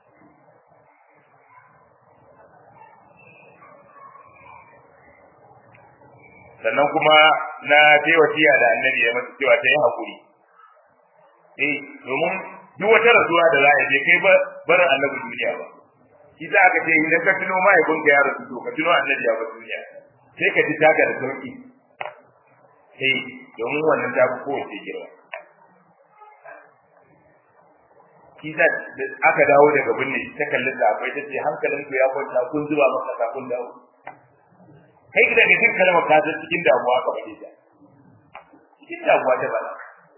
sannan kuma na wasiya da annabi ya masa cewa ta yi hakuri domin duk wata rasuwa da za a je kai barin annabi duniya ba shi za ka ce idan ka tuno mahaifinka ya rasu to ka tuno annabi ya bar duniya sai ka ji taka da sauki domin wannan ta fi kowace girma shi za aka dawo daga binne ta kalli sahabbai ta ce hankalinku ya kwanta kun zuba masa kun dawo kai da cikin kalmar ka san cikin damuwa ka bade ta cikin damuwa ta bala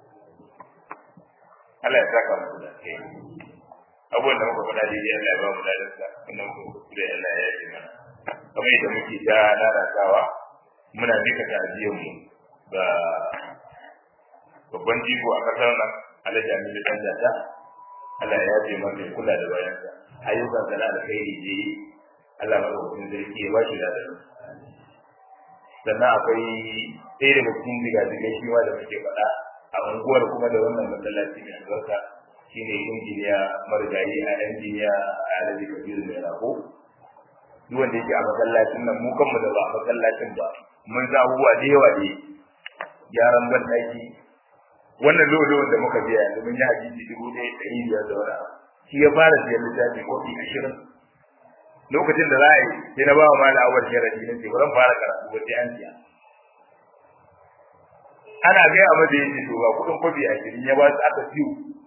Allah ya saka mu da kai abubuwan da muka faɗa dai Allah ya ba mu ladarsa wannan ko da Allah ya yi mana kamar yadda muke ta lalatawa muna mika ta'aziyar mu ga babban jigo a kasar nan Alhaji Aminu Dan Jata Allah ya yafe mana kula da bayansa ayyukan sana da kai ne Allah ya ba mu zarki ya ba shi da sannan akwai ɗaya daga cikin jigajigai shi ma da muke faɗa a unguwar kuma da wannan masallaci mai albarka shine injiniya marigayi a injiniya Alhaji Kabiru mai rako duk wanda yake a masallacin nan mu kanmu da ba a masallacin ba mun za abubuwa da yawa ne gyaran banɗaki wannan lokacin da muka biya yanzu mun yi hadisi 1500 da wani shi ya fara siyan littafi kofi 20 lokacin da za a yi sai na ba wa mala awal sharadi na ce bari fara karatu ba sai an siya ana gaya masa yace to ba kudin kofi 20 ya ba su aka siyo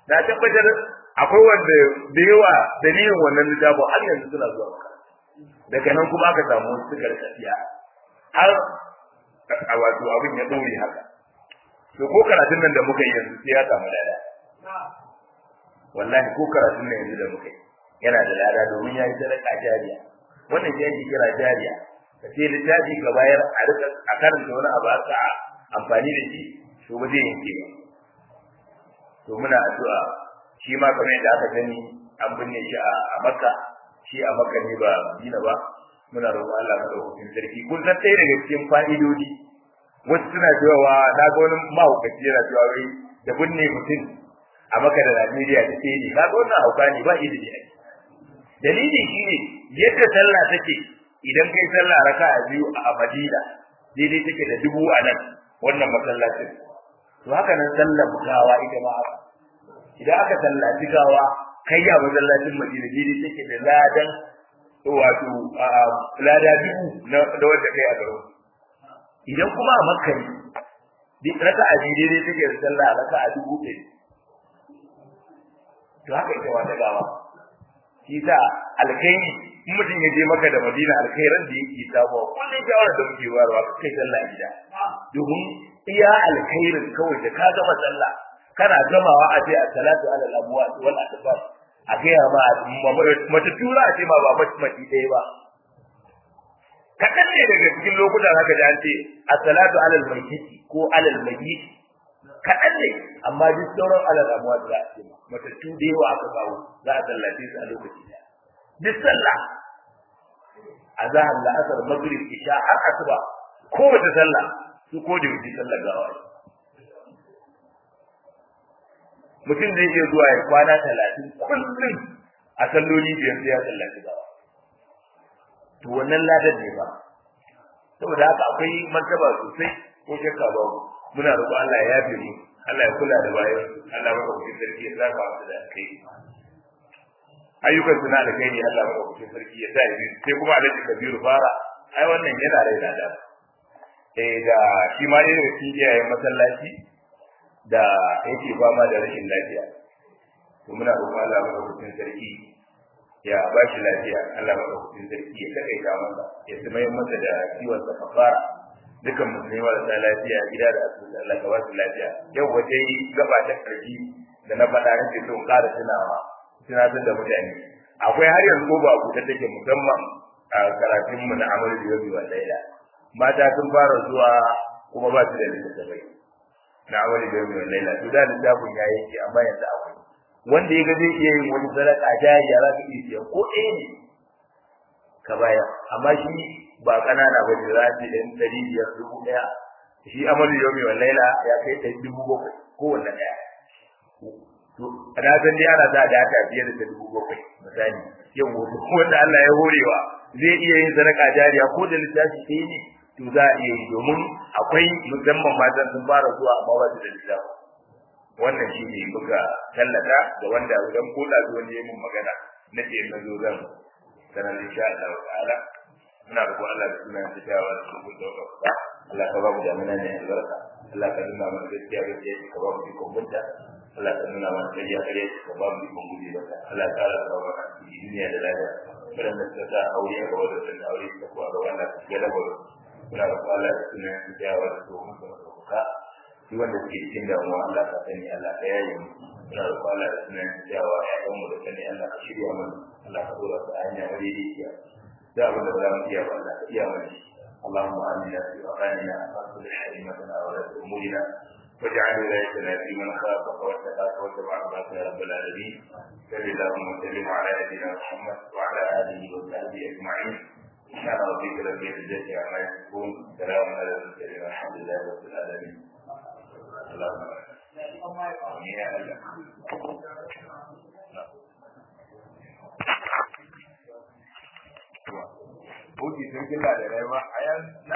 na tabbatar akwai wanda da yawa dalilin wannan littafin har yanzu suna zuwa maka daga nan kuma aka samu suka tafiya har a wato abin ya dore haka to ko karatun nan da muka yi yanzu sai ya samu lada wallahi ko karatun nan yanzu da muka yi yana da lada domin ya yi sadaka jariya wannan shi ake kira jariya ka ce littafi ka bayar a rika a karanta wani abu a amfani da shi to ba zai yanke ba to muna addu'a shi ma kamar yadda aka gani an binne shi a Makka shi a Makka ne ba Madina ba muna roƙon Allah madaukakin sarki kun san ɗaya daga cikin fa'idodi wasu suna cewa na ga wani mahaukaci yana cewa wai da binne mutum a Makka da Najeriya da ke ne na ga wannan hauka ne ba ilimi ne dalili shine yadda sallah take idan kai sallah raka'a biyu a Madina daidai take da 1000 a nan wannan masallacin to haka nan sallar gawa ita ma haka idan aka sallaci gawa kai ya masallacin Madina daidai take da ladan wato lada dubu na da wanda kai a garo idan kuma a Makka ne raka'a daidai take da sallah raka'a 1000 to haka ita wata gawa shi ta alkhairi in mutum ya je Makka da Madina alkhairan da yake samu kullun shawara da muke warwa kai sallah gida domin iya alkhairin kawai da ka gama sallah kana gamawa a ce as-salatu ala al-abwab wal atfal a kai ma mata tura a ce ma ba mati ɗaya ba kadan ne daga cikin lokutan haka da an ce as-salatu ala al-mayyit ko ala al-mayyit kadan ne amma duk sauran ala al-abwab da ake mata tun da yawa aka kawo za a sallace su a lokaci daya duk sallah azhar la'asar maghrib isha har asuba ko wata sallah su ko da wuce sallar gawa mutum zai iya zuwa ya kwana 30 kullum a salloli biyar sai ya sallaci gawa to wannan ladan ne ba saboda haka akwai martaba sosai ko shakka ba muna roƙon Allah ya yafe mu Allah ya kula da bayan Allah maka kuɗin sarki ya saka mu da kai ayyukan suna da kai ne Allah maka kuɗin sarki ya sa yi sai kuma Alhaji Kabiru fara ai wannan yana raina da da shi ma ne shi iyayen masallaci da yake fama da rashin lafiya to muna roƙon Allah maka kuɗin sarki ya ba shi lafiya Allah maka kuɗin sarki ya takaita masa ya tsaye masa da ciwon sa kafara dukan musulmi marasa lafiya gida da asibiti Allah ka ba su lafiya yau waje gaba ta karfi da na faɗa nake so in ƙara tunatar da mutane akwai har yanzu ba ku ta take musamman a karatun mu na amalu da yau wa laila mata sun fara zuwa kuma ba su da littattafai na amalu da yau wa laila to da littafin ya yake amma yanzu akwai wanda ya ga zai iya yin wani sadaka jariya za ka iya siya ko ɗaya ne ka bayar amma shi ba kanana ba ne za ce ɗan 500,000 shi amalu yau mai laila ya kai 700,000 kowanne ɗaya to ana san dai ana da haka fiye da 700,000 misali yau wanda Allah ya horewa zai iya yin sadaka jariya ko da littafi ɗaya ne to za a iya yi domin akwai musamman matan sun fara zuwa amma ba su da littafi wannan shi ne muka tallata da wanda idan ko da zuwa ne mun magana na ce na zo zan sanar insha Allah ta'ala ina roƙon Allah da sunan tafiyawa da su da wata Allah ka ba mu jami'a ne albarka Allah ka nuna mana gaskiya gaskiya ka ba mu ikon bunta Allah ka nuna mana kariya kariya ka ba mu ikon guje mata Allah ta ala ka ba mu duniya da lafiya kiran da ta aure ga wanda ta aure ta ko ga wanda ta ga labo ina roƙon Allah da sunan tafiyawa da su ka shi wanda ke cikin damuwa Allah ka sani Allah ka yaye mu ina roƙon Allah da sunan tafiyawa ya kan mu da sani Allah ka shirya mana Allah ka dora ta hanya wariya da abin da za mu iya ba Allah iya mana اللهم آمنا في أوطاننا وأصلح حريمتنا ولاة أمورنا واجعل ولايتنا في من خافك واتقاك واتبع رضاك يا رب العالمين صل اللهم وسلم على نبينا محمد وعلى آله وصحبه أجمعين سبحان ربك رب العزة عما يصفون سلام على المرسلين والحمد لله رب العالمين اللهم آمين يا الله Oke, sun killa da rai ba a yan